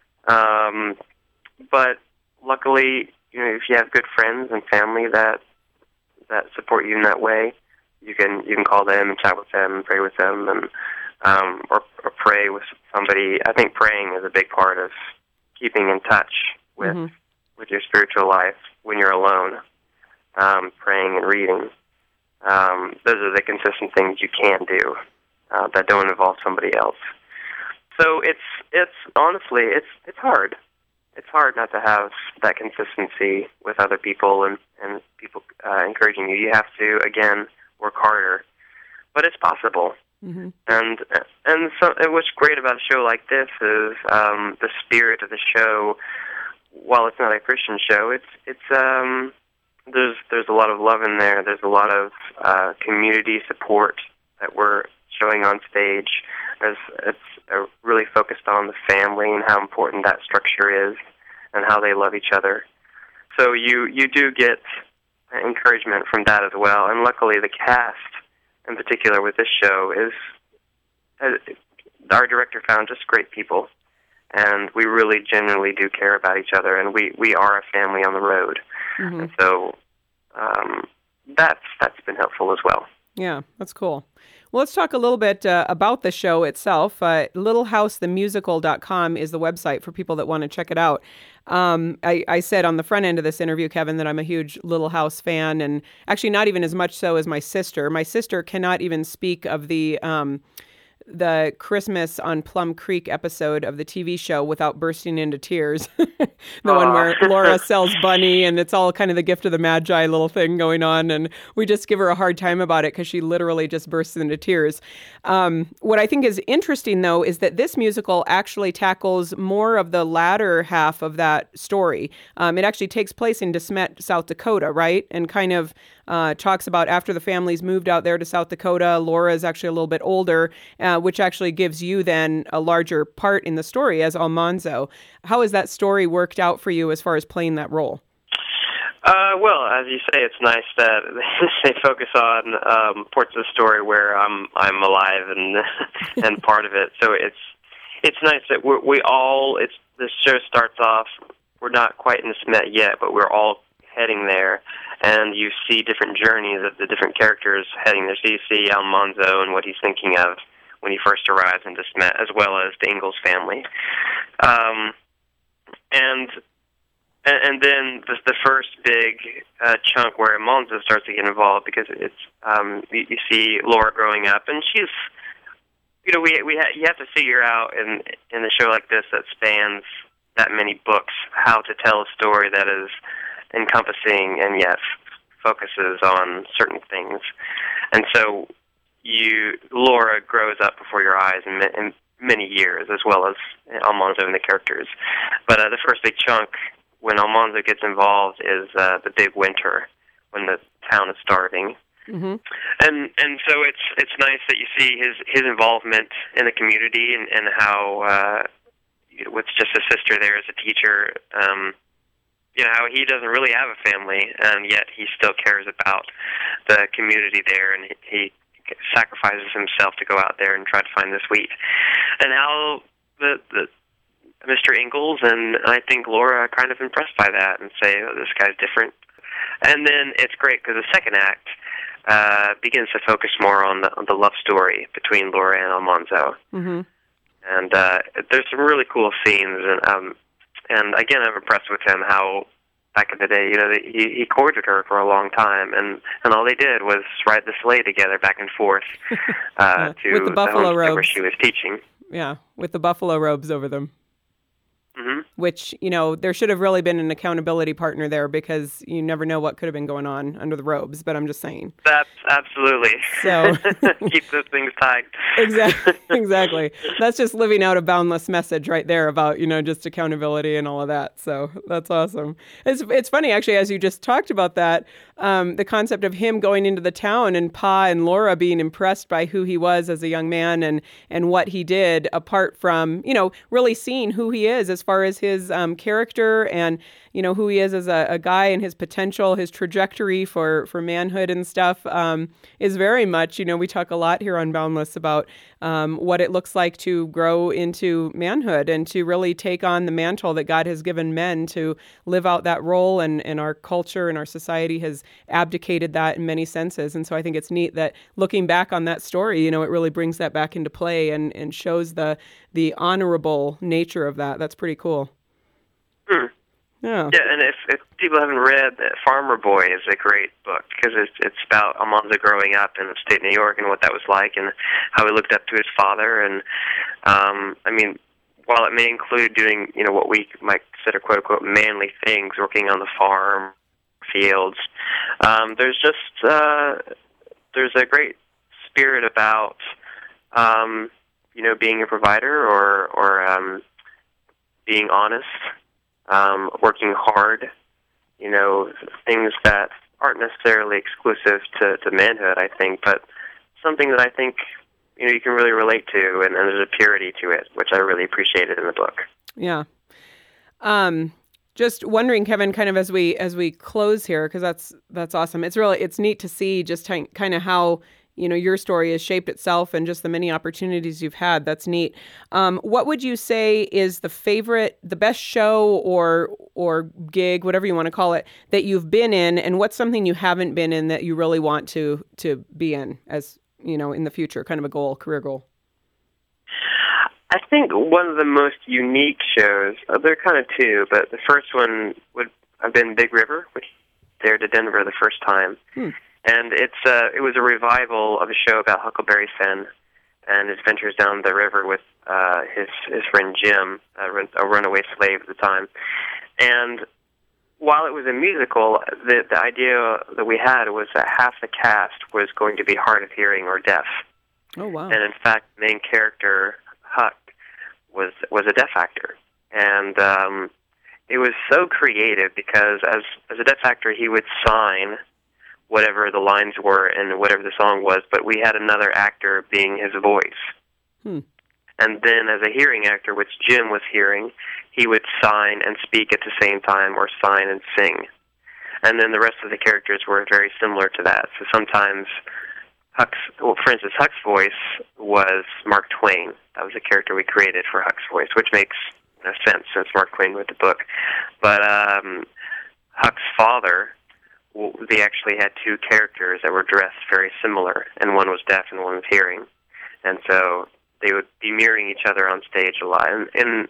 Um, but luckily, you know, if you have good friends and family that that support you in that way, you can you can call them and chat with them and pray with them and um, or, or pray with somebody. I think praying is a big part of keeping in touch with mm-hmm. with your spiritual life when you're alone. Um, praying and reading. Um, those are the consistent things you can do uh, that don't involve somebody else. So it's it's honestly it's it's hard. It's hard not to have that consistency with other people and and people uh, encouraging you. You have to again work harder, but it's possible. Mm-hmm. And and so and what's great about a show like this is um, the spirit of the show. While it's not a Christian show, it's it's um, there's there's a lot of love in there. There's a lot of uh, community support that we're showing on stage. There's, it's uh, really focused on the family and how important that structure is and how they love each other. So you you do get encouragement from that as well. And luckily, the cast, in particular with this show, is uh, our director found just great people. And we really genuinely do care about each other, and we, we are a family on the road. Mm-hmm. And so um, that's that's been helpful as well. Yeah, that's cool. Well, let's talk a little bit uh, about the show itself. Uh, little house the musical dot com is the website for people that want to check it out. Um, I, I said on the front end of this interview, Kevin, that I'm a huge Little House fan, and actually not even as much so as my sister. My sister cannot even speak of the... Um, the Christmas on Plum Creek episode of the T V show without bursting into tears. the Aww. One where Laura sells Bunny and it's all kind of the gift of the Magi little thing going on. And we just give her a hard time about it because she literally just bursts into tears. Um, what I think is interesting, though, is that this musical actually tackles more of the latter half of that story. Um, it actually takes place in DeSmet, South Dakota, right? And kind of uh, talks about after the family's moved out there to South Dakota, Laura is actually a little bit older, uh, which actually gives you then a larger part in the story as Almanzo. How has that story worked out for you as far as playing that role? Uh, well, as you say, it's nice that they focus on um, parts of the story where I'm I'm alive and and part of it. So it's it's nice that we're, we all. It's the show starts off. We're not quite in DeSmet yet, but we're all heading there, and you see different journeys of the different characters heading there. So you see Almanzo and what he's thinking of when he first arrives in DeSmet, as well as the Ingalls family, um, and. And then the, the first big uh, chunk where Almanzo starts to get involved, because it's um, you, you see Laura growing up, and she's, you know, we we ha- you have to figure out in in a show like this that spans that many books how to tell a story that is encompassing and yet focuses on certain things. And so you Laura grows up before your eyes in, in many years, as well as Almanzo and the characters. But uh, the first big chunk, when Almanzo gets involved, is uh, the big winter when the town is starving, mm-hmm. and and so it's it's nice that you see his his involvement in the community and and how uh, with just his sister there as a teacher, um, you know, how he doesn't really have a family and yet he still cares about the community there, and he sacrifices himself to go out there and try to find this wheat, and how the the Mister Ingalls and I think Laura are kind of impressed by that and say, oh, this guy's different. And then it's great because the second act uh, begins to focus more on the, on the love story between Laura and Almanzo. Mm-hmm. And uh, there's some really cool scenes. And, um, and again, I'm impressed with him how back in the day, you know, he, he courted her for a long time. And, and all they did was ride the sleigh together back and forth uh, to with the buffalo the robes where she was teaching. Yeah, with the buffalo robes over them. Mm-hmm. Mm-hmm. which, you know, there should have really been an accountability partner there because you never know what could have been going on under the robes, but I'm just saying. That's absolutely. So keep those things tight. Exactly. Exactly. That's just living out a boundless message right there about, you know, just accountability and all of that. So that's awesome. It's it's funny, actually, as you just talked about that, um, the concept of him going into the town and Pa and Laura being impressed by who he was as a young man and, and what he did, apart from, you know, really seeing who he is as far as his um, character and, you know, who he is as a, a guy and his potential, his trajectory for, for manhood and stuff um, is very much, you know, we talk a lot here on Boundless about um, what it looks like to grow into manhood and to really take on the mantle that God has given men to live out that role. And, and our culture and our society has abdicated that in many senses. And so I think it's neat that looking back on that story, you know, it really brings that back into play and, and shows the the honorable nature of that. That's pretty cool. Hmm. Yeah. Yeah, and if, if people haven't read Farmer Boy, is a great book because it's it's about Almanza growing up in upstate New York and what that was like and how he looked up to his father. And um, I mean, while it may include doing, you know, what we might consider quote unquote manly things, working on the farm, fields, um, there's just uh, there's a great spirit about um, you know, being a provider or or um, being honest. Um, working hard, you know, things that aren't necessarily exclusive to, to manhood, I think, but something that I think, you know, you can really relate to, and, and there's a purity to it, which I really appreciated in the book. Yeah. Um, just wondering, Kevin, kind of as we as we close here, because that's that's awesome. It's really it's neat to see just t- kind of how, you know, your story has shaped itself and just the many opportunities you've had. That's neat. Um, what would you say is the favorite, the best show or or gig, whatever you want to call it, that you've been in, and what's something you haven't been in that you really want to to be in as, you know, in the future, kind of a goal, career goal? I think one of the most unique shows, uh, there are kind of two, but the first one would have been Big River, which there to Denver the first time. Hmm. And it's uh, it was a revival of a show about Huckleberry Finn and his adventures down the river with uh, his his friend Jim, a, run, a runaway slave at the time. And while it was a musical, the the idea that we had was that half the cast was going to be hard of hearing or deaf. Oh, wow. And in fact, the main character, Huck, was was a deaf actor. And um, it was so creative because as as a deaf actor, he would sign whatever the lines were and whatever the song was, but we had another actor being his voice. Hmm. And then as a hearing actor, which Jim was hearing, he would sign and speak at the same time or sign and sing. And then the rest of the characters were very similar to that. So sometimes Huck's, well, for instance, Huck's voice was Mark Twain. That was a character we created for Huck's voice, which makes no sense since Mark Twain wrote the book. But um, Huck's father, they actually had two characters that were dressed very similar, and one was deaf and one was hearing. And so they would be mirroring each other on stage a lot. And, and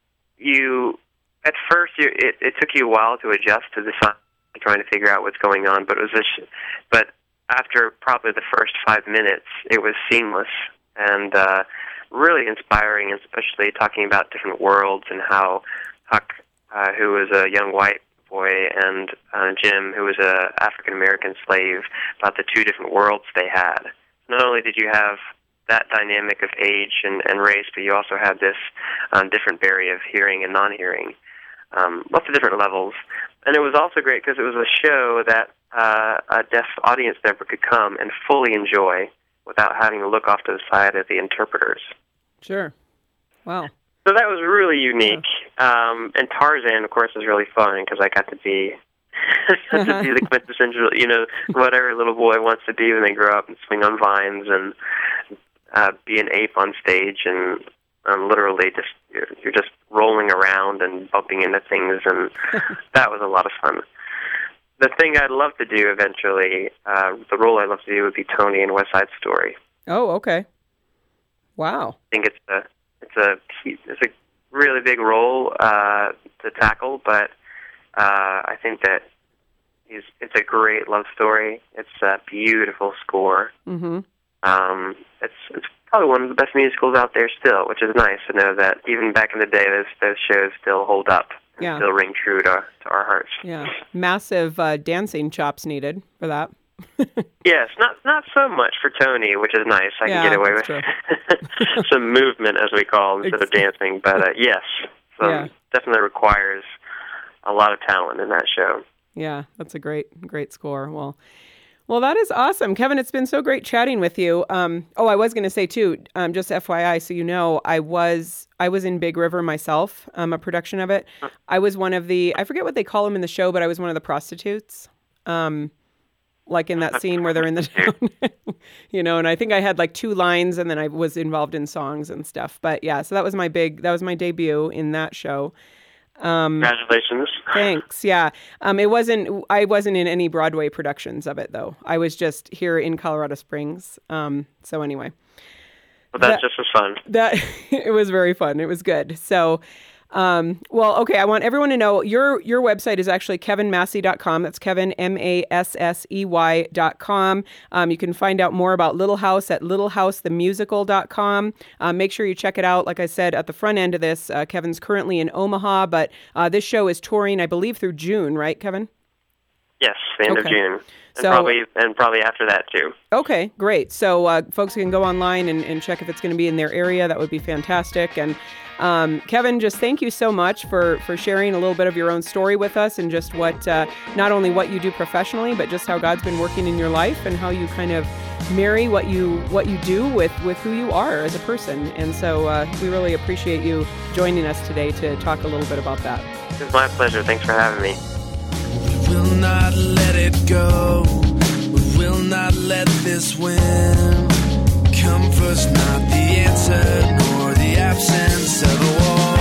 you, at first, you, it, it took you a while to adjust to the song, trying to figure out what's going on. But it was a sh- but after probably the first five minutes, it was seamless and uh, really inspiring, especially talking about different worlds and how Huck, uh, who was a young white boy, and uh, Jim, who was a African-American slave, about the two different worlds they had. Not only did you have that dynamic of age and, and race, but you also had this um, different barrier of hearing and non-hearing, um, lots of different levels. And it was also great because it was a show that uh, a deaf audience member could come and fully enjoy without having to look off to the side of the interpreters. Sure. Wow. So that was really unique. Um, and Tarzan, of course, was really fun because I got to be got to be the quintessential, you know, what every little boy wants to be when they grow up and swing on vines and uh, be an ape on stage and um, literally just you're, you're just rolling around and bumping into things, and that was a lot of fun. The thing I'd love to do eventually, uh, the role I'd love to do would be Tony in West Side Story. Oh, okay. Wow. I think it's a it's a it's a really big role uh, to tackle, but uh, I think that he's, it's a great love story. It's a beautiful score. Mm-hmm. Um, it's it's probably one of the best musicals out there still, which is nice to know that even back in the day, those those shows still hold up, and Yeah. still ring true to to our hearts. Yeah, massive uh, dancing chops needed for that. Yes, not not so much for Tony, which is nice. I Yeah, can get away with that's some movement, as we call it, instead of dancing. But uh, yes, so Yeah. definitely requires a lot of talent in that show. Yeah, that's a great, great score. Well, well, that is awesome, Kevin. It's been so great chatting with you. Um, oh, I was going to say too, um, just F Y I, so you know, I was I was in Big River myself, um, a production of it. I was one of the I forget what they call them in the show, but I was one of the prostitutes. Um, like in that scene where they're in the town, you know, and I think I had like two lines, and then I was involved in songs and stuff. But yeah, so that was my big, that was my debut in that show. Um, Congratulations. Thanks. Yeah. Um, it wasn't, I wasn't in any Broadway productions of it though. I was just here in Colorado Springs. Um, so anyway. Well, that's that- just as fun. That, it was very fun. It was good. So, um, well, okay. I want everyone to know your, your website is actually kevin massey dot com. That's Kevin, M A S S E Y dot com. Um, you can find out more about Little House at little house the musical dot com. Um, make sure you check it out. Like I said, at the front end of this, uh, Kevin's currently in Omaha, but, uh, this show is touring, I believe, through June, right, Kevin? Yes, the end Okay. of June. And So- probably and probably after that too. Okay, great. So uh, folks can go online and, and check if it's going to be in their area. That would be fantastic. And um, Kevin, just thank you so much for, for sharing a little bit of your own story with us, and just what, uh, not only what you do professionally, but just how God's been working in your life, and how you kind of marry what you what you do with, with who you are as a person. And so uh, we really appreciate you joining us today to talk a little bit about that. It was my pleasure. Thanks for having me. Will not let it go. We will not let this win. Comfort's not the answer, nor the absence of a war.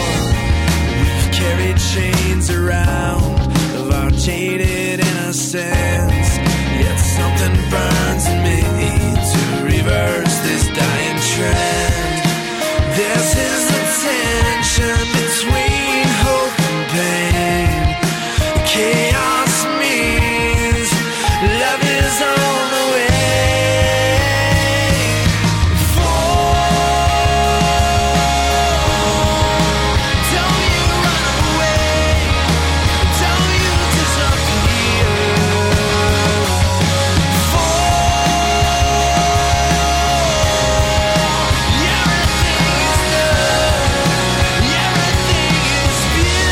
We've carried chains around of our jaded innocence. Yet something burns in me to reverse this dying trend. This is the tension between hope and pain. Chaos means love is on the way. Don't you run away. Don't you disappear. Everything is good. Everything is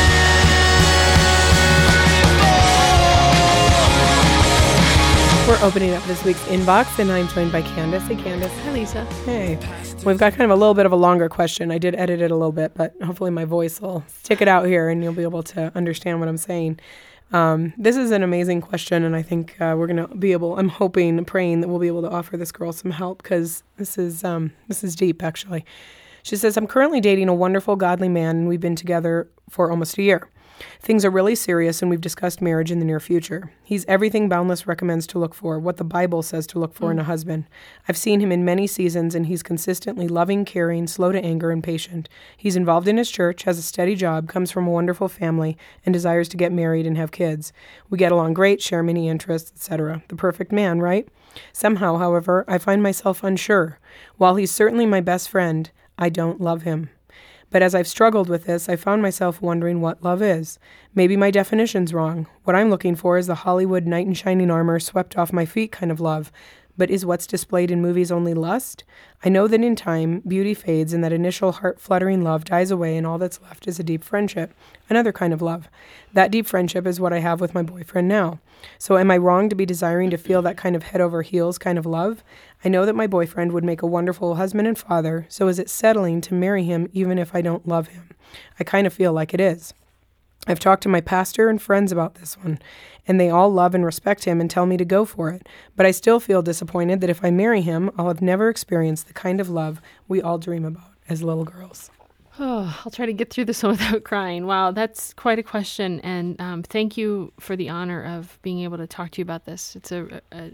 beautiful. We're opening up this week's inbox, and I'm joined by Candace. Hey, Candace. Hi, Lisa. Hey. We've got kind of a little bit of a longer question. I did edit it a little bit, but hopefully my voice will stick it out here, and you'll be able to understand what I'm saying. Um, this is an amazing question, and I think uh, we're going to be able, I'm hoping, praying that we'll be able to offer this girl some help, because this is um, this is deep, actually. She says, I'm currently dating a wonderful, godly man, and we've been together for almost a year. Things are really serious, and we've discussed marriage in the near future. He's everything Boundless recommends to look for, what the Bible says to look for in a husband. I've seen him in many seasons, and he's consistently loving, caring, slow to anger, and patient. He's involved in his church, has a steady job, comes from a wonderful family, and desires to get married and have kids. We get along great, share many interests, et cetera. The perfect man, right? Somehow, however, I find myself unsure. While he's certainly my best friend, I don't love him. But as I've struggled with this, I found myself wondering what love is. Maybe my definition's wrong. What I'm looking for is the Hollywood knight in shining armor, swept off my feet kind of love. But is what's displayed in movies only lust? I know that in time, beauty fades and that initial heart-fluttering love dies away, and all that's left is a deep friendship, another kind of love. That deep friendship is what I have with my boyfriend now. So am I wrong to be desiring to feel that kind of head-over-heels kind of love? I know that my boyfriend would make a wonderful husband and father, so is it settling to marry him even if I don't love him? I kind of feel like it is. I've talked to my pastor and friends about this one, and they all love and respect him and tell me to go for it. But I still feel disappointed that if I marry him, I'll have never experienced the kind of love we all dream about as little girls. Oh, I'll try to get through this one without crying. Wow, that's quite a question. And um, thank you for the honor of being able to talk to you about this. It's a, a,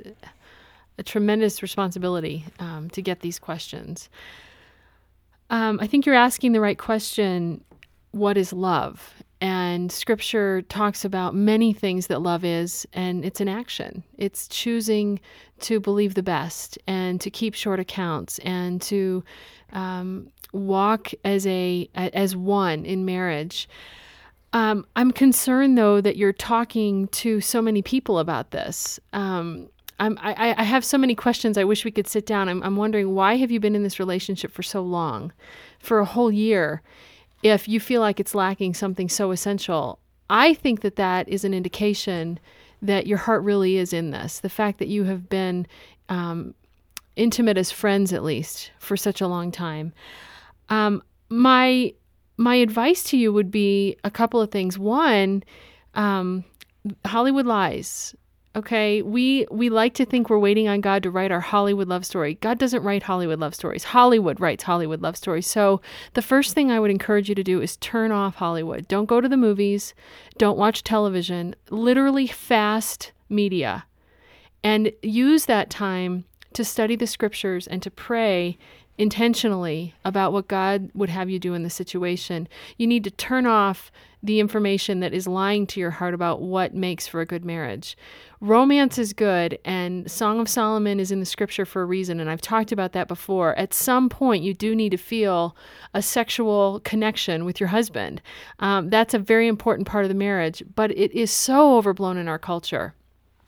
a tremendous responsibility um, to get these questions. Um, I think you're asking the right question. What is love? And Scripture talks about many things that love is, and it's an action. It's choosing to believe the best and to keep short accounts and to um, walk as a as one in marriage. Um, I'm concerned, though, that you're talking to so many people about this. Um, I'm, I, I have so many questions. I wish we could sit down. I'm, I'm wondering, why have you been in this relationship for so long, for a whole year, if you feel like it's lacking something so essential? I think that that is an indication that your heart really is in this. The fact that you have been um, intimate as friends, at least, for such a long time. Um, my my advice to you would be a couple of things. One, um, Hollywood lies. Okay, we we like to think we're waiting on God to write our Hollywood love story. God doesn't write Hollywood love stories. Hollywood writes Hollywood love stories. So the first thing I would encourage you to do is turn off Hollywood. Don't go to the movies. Don't watch television. Literally fast media. And use that time to study the Scriptures and to pray intentionally about what God would have you do in the situation. You need to turn off the information that is lying to your heart about what makes for a good marriage. Romance is good, and Song of Solomon is in the Scripture for a reason, and I've talked about that before. At some point, you do need to feel a sexual connection with your husband. Um, that's a very important part of the marriage, but it is so overblown in our culture.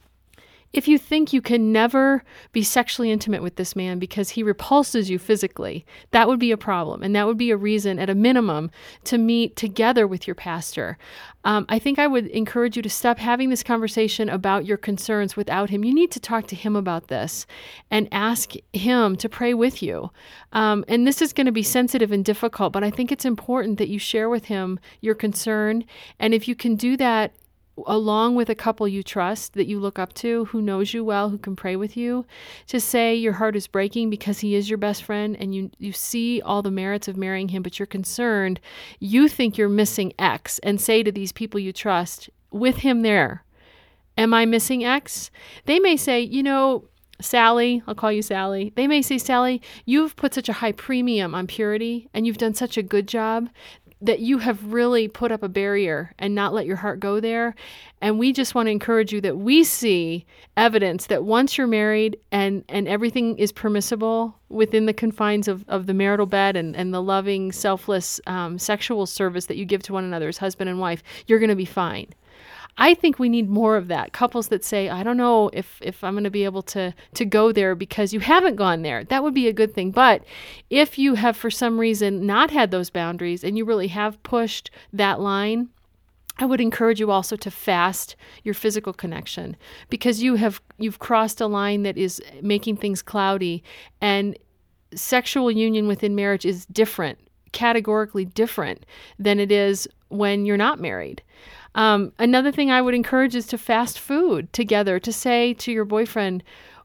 If you think you can never be sexually intimate with this man because he repulses you physically, that would be a problem. And that would be a reason, at a minimum, to meet together with your pastor. Um, I think I would encourage you to stop having this conversation about your concerns without him. You need to talk to him about this and ask him to pray with you. Um, and this is going to be sensitive and difficult, but I think it's important that you share with him your concern. And if you can do that along with a couple you trust, that you look up to, who knows you well, who can pray with you, to say your heart is breaking because he is your best friend and you, you see all the merits of marrying him, but you're concerned, you think you're missing X, and say to these people you trust, with him there, am I missing X? They may say, you know, Sally, I'll call you Sally. They may say, Sally, you've put such a high premium on purity and you've done such a good job that you have really put up a barrier and not let your heart go there. And we just want to encourage you that we see evidence that once you're married and, and everything is permissible within the confines of, of the marital bed and, and the loving, selfless um, sexual service that you give to one another as husband and wife, you're going to be fine. I think we need more of that. Couples that say, I don't know if, if I'm going to be able to, to go there because you haven't gone there. That would be a good thing. But if you have, for some reason, not had those boundaries and you really have pushed that line, I would encourage you also to fast your physical connection, because you have you've crossed a line that is making things cloudy, and sexual union within marriage is different, categorically different than it is when you're not married. Um, another thing I would encourage is to fast food together, to say to your boyfriend,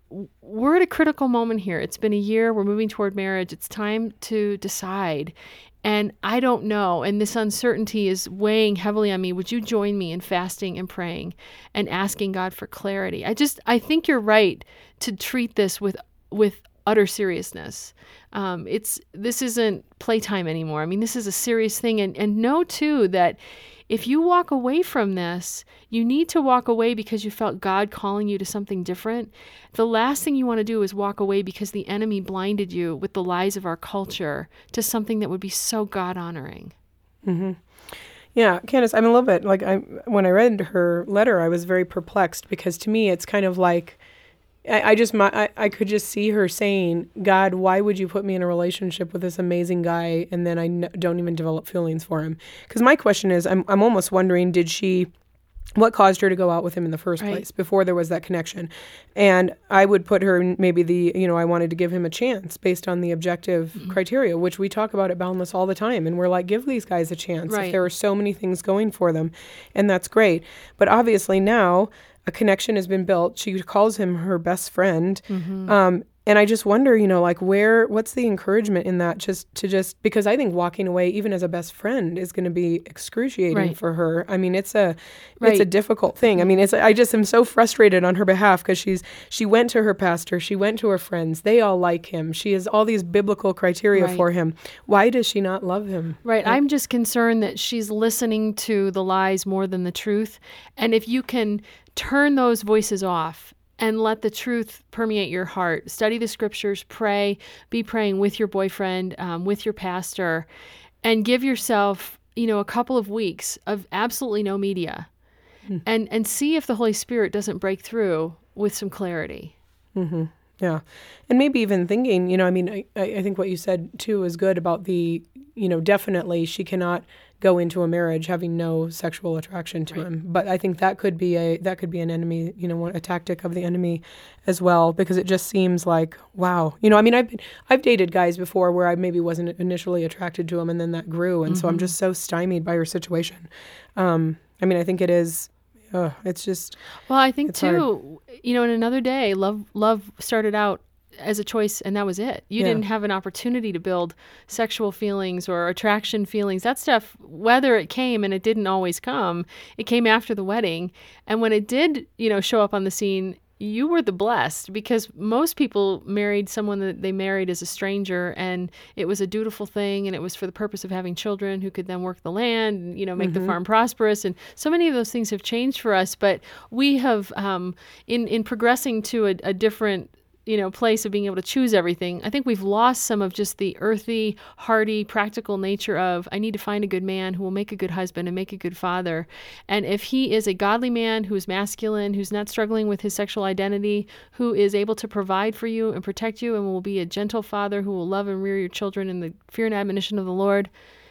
we're at a critical moment here. It's been a year. We're moving toward marriage. It's time to decide. And I don't know. And this uncertainty is weighing heavily on me. Would you join me in fasting and praying and asking God for clarity? I just, I think you're right to treat this with, with utter seriousness. Um, it's, this isn't playtime anymore. I mean, this is a serious thing. And, and know too that if you walk away from this, you need to walk away because you felt God calling you to something different. The last thing you want to do is walk away because the enemy blinded you with the lies of our culture to something that would be so God-honoring. Mm-hmm. Yeah, Candace, I'm a little bit like, I when I read her letter, I was very perplexed, because to me, it's kind of like, I, I just, my, I, I could just see her saying, God, why would you put me in a relationship with this amazing guy and then I n- don't even develop feelings for him? Because my question is, I'm, I'm almost wondering, did she, what caused her to go out with him in the first Right. place before there was that connection? And I would put her in maybe the, you know, I wanted to give him a chance based on the objective mm-hmm. criteria, which we talk about at Boundless all the time. And we're like, give these guys a chance. Right. If there are so many things going for them. And that's great. But obviously now, a connection has been built. She calls him her best friend. Mm-hmm. Um, and I just wonder, you know, like where, what's the encouragement in that? Just to just, because I think walking away, even as a best friend, is going to be excruciating Right. for her. I mean, it's a, Right. it's a difficult thing. I mean, it's, I just am so frustrated on her behalf because she's, she went to her pastor, she went to her friends. They all like him. She has all these biblical criteria Right. for him. Why does she not love him? Right. I'm just concerned that she's listening to the lies more than the truth. And if you can turn those voices off and let the truth permeate your heart, study the scriptures, pray, be praying with your boyfriend, um, with your pastor, and give yourself, you know, a couple of weeks of absolutely no media, Hmm. and and see if the Holy Spirit doesn't break through with some clarity. Mm-hmm. Yeah. And maybe even thinking, you know, I mean, I, I I think what you said too is good about the, you know, definitely she cannot go into a marriage having no sexual attraction to Right. him. But I think that could be a, that could be an enemy, you know, one- a tactic of the enemy as well, because it just seems like, wow. You know, I mean, I've been, I've dated guys before where I maybe wasn't initially attracted to him and then that grew. And so I'm just so stymied by her situation. Um, I mean, I think it is, uh, it's just, Well, I think It's too, you know, in another day, love love started out as a choice, and that was it. You Yeah. didn't have an opportunity to build sexual feelings or attraction feelings. That stuff, whether it came, and it didn't always come, it came after the wedding. And when it did, you know, show up on the scene, you were the blessed, because most people married someone that they married as a stranger, and it was a dutiful thing, and it was for the purpose of having children who could then work the land, and, you know, make the farm prosperous. And so many of those things have changed for us, but we have, um, in in progressing to a, a different, you know, place of being able to choose everything, I think we've lost some of just the earthy, hearty, practical nature of, I need to find a good man who will make a good husband and make a good father. And if he is a godly man who is masculine, who's not struggling with his sexual identity, who is able to provide for you and protect you and will be a gentle father who will love and rear your children in the fear and admonition of the Lord,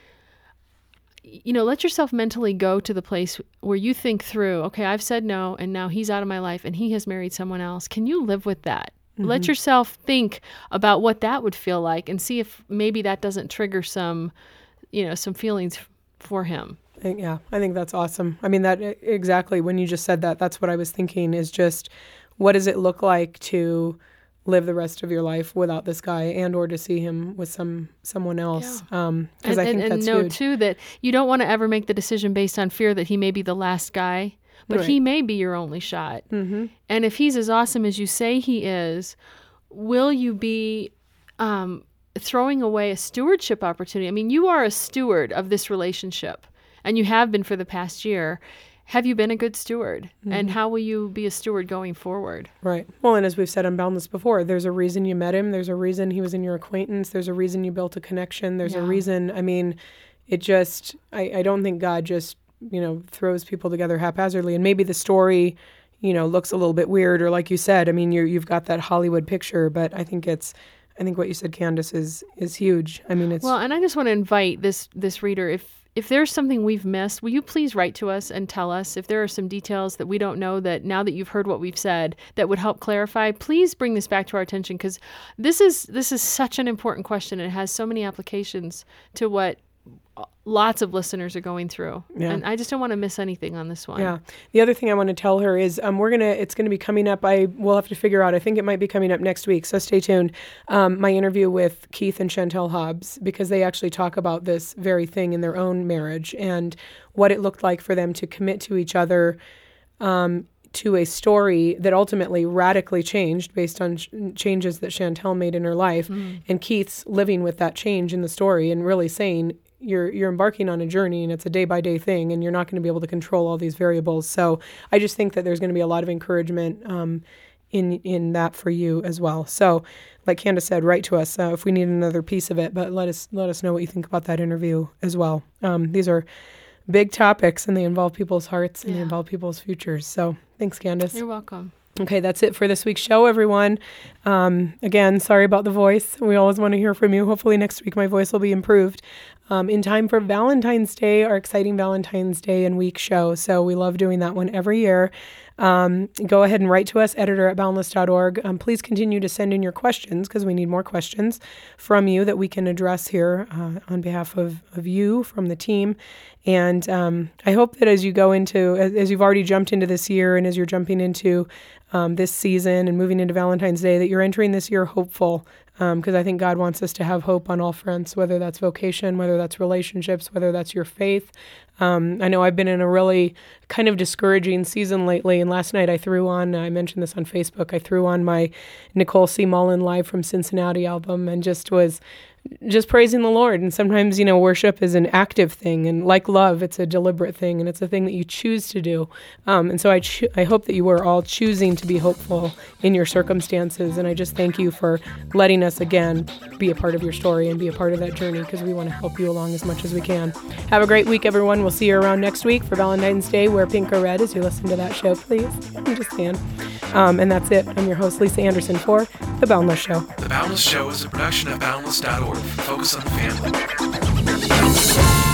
you know, let yourself mentally go to the place where you think through, okay, I've said no, and now he's out of my life and he has married someone else. Can you live with that? Let yourself think about what that would feel like and see if maybe that doesn't trigger some, you know, some feelings f- for him. I think- yeah, I think that's awesome. I mean, that exactly when you just said that, that's what I was thinking is just, what does it look like to live the rest of your life without this guy and or to see him with some someone else? Um, because And, I think and, that's and know huge. too that you don't want to ever make the decision based on fear that he may be the last guy, but Right. he may be your only shot. Mm-hmm. And if he's as awesome as you say he is, will you be um, throwing away a stewardship opportunity? I mean, you are a steward of this relationship, and you have been for the past year. Have you been a good steward? Mm-hmm. And how will you be a steward going forward? Right. Well, and as we've said on Boundless before, there's a reason you met him. There's a reason he was in your acquaintance. There's a reason you built a connection. There's a Yeah. reason. I mean, it just, I, I don't think God just, you know, throws people together haphazardly. And maybe the story, you know, looks a little bit weird, or like you said, I mean, you you've got that Hollywood picture, but I think it's, I think what you said, Candace, is is huge. I mean, it's Well, and I just want to invite this this reader, if if there's something we've missed, will you please write to us and tell us if there are some details that we don't know, that now that you've heard what we've said, that would help clarify. Please bring this back to our attention, because this is this is such an important question. It has so many applications to what lots of listeners are going through. Yeah. And I just don't want to miss anything on this one. Yeah. The other thing I want to tell her is um, we're going to, it's going to be coming up. I will have to figure out, I think it might be coming up next week. So stay tuned. Um, my interview with Keith and Chantel Hobbs, because they actually talk about this very thing in their own marriage and what it looked like for them to commit to each other, um, to a story that ultimately radically changed based on ch- changes that Chantel made in her life. Mm. And Keith's living with that change in the story and really saying, you're you're embarking on a journey, and it's a day-by-day thing, and you're not going to be able to control all these variables. So I just think that there's going to be a lot of encouragement um, in in that for you as well. So like Candace said, write to us uh, if we need another piece of it, but let us let us know what you think about that interview as well. Um, these are big topics, and they involve people's hearts, and they Yeah. involve people's futures. So thanks, Candace. You're welcome. Okay, that's it for this week's show, everyone. Um, again, sorry about the voice. We always want to hear from you. Hopefully next week my voice will be improved. um, in time for Valentine's Day, our exciting Valentine's Day and week show. So we love doing that one every year. Um, go ahead and write to us, editor at boundless dot org. Um, please continue to send in your questions because we need more questions from you that we can address here uh, on behalf of, of you from the team. And um, I hope that as you go into, as, as you've already jumped into this year and as you're jumping into um, this season and moving into Valentine's Day, that you're entering this year hopeful, because um, I think God wants us to have hope on all fronts, whether that's vocation, whether that's relationships, whether that's your faith. Um, I know I've been in a really kind of discouraging season lately, and last night I threw on, I mentioned this on Facebook, I threw on my Nicole C. Mullen Live from Cincinnati album and just was just praising the Lord. And sometimes, you know, worship is an active thing, and like love, it's a deliberate thing, and it's a thing that you choose to do. Um, and so I cho- I hope that you were all choosing to be hopeful in your circumstances, and I just thank you for letting us, again, be a part of your story and be a part of that journey, because we want to help you along as much as we can. Have a great week, everyone. We'll see you around next week for Valentine's Day. Wear pink or red as you listen to that show, please. I'm just saying. Um, and that's it. I'm your host, Lisa Anderson, for The Boundless Show. The Boundless Show is a production of boundless dot org. Focus on the family.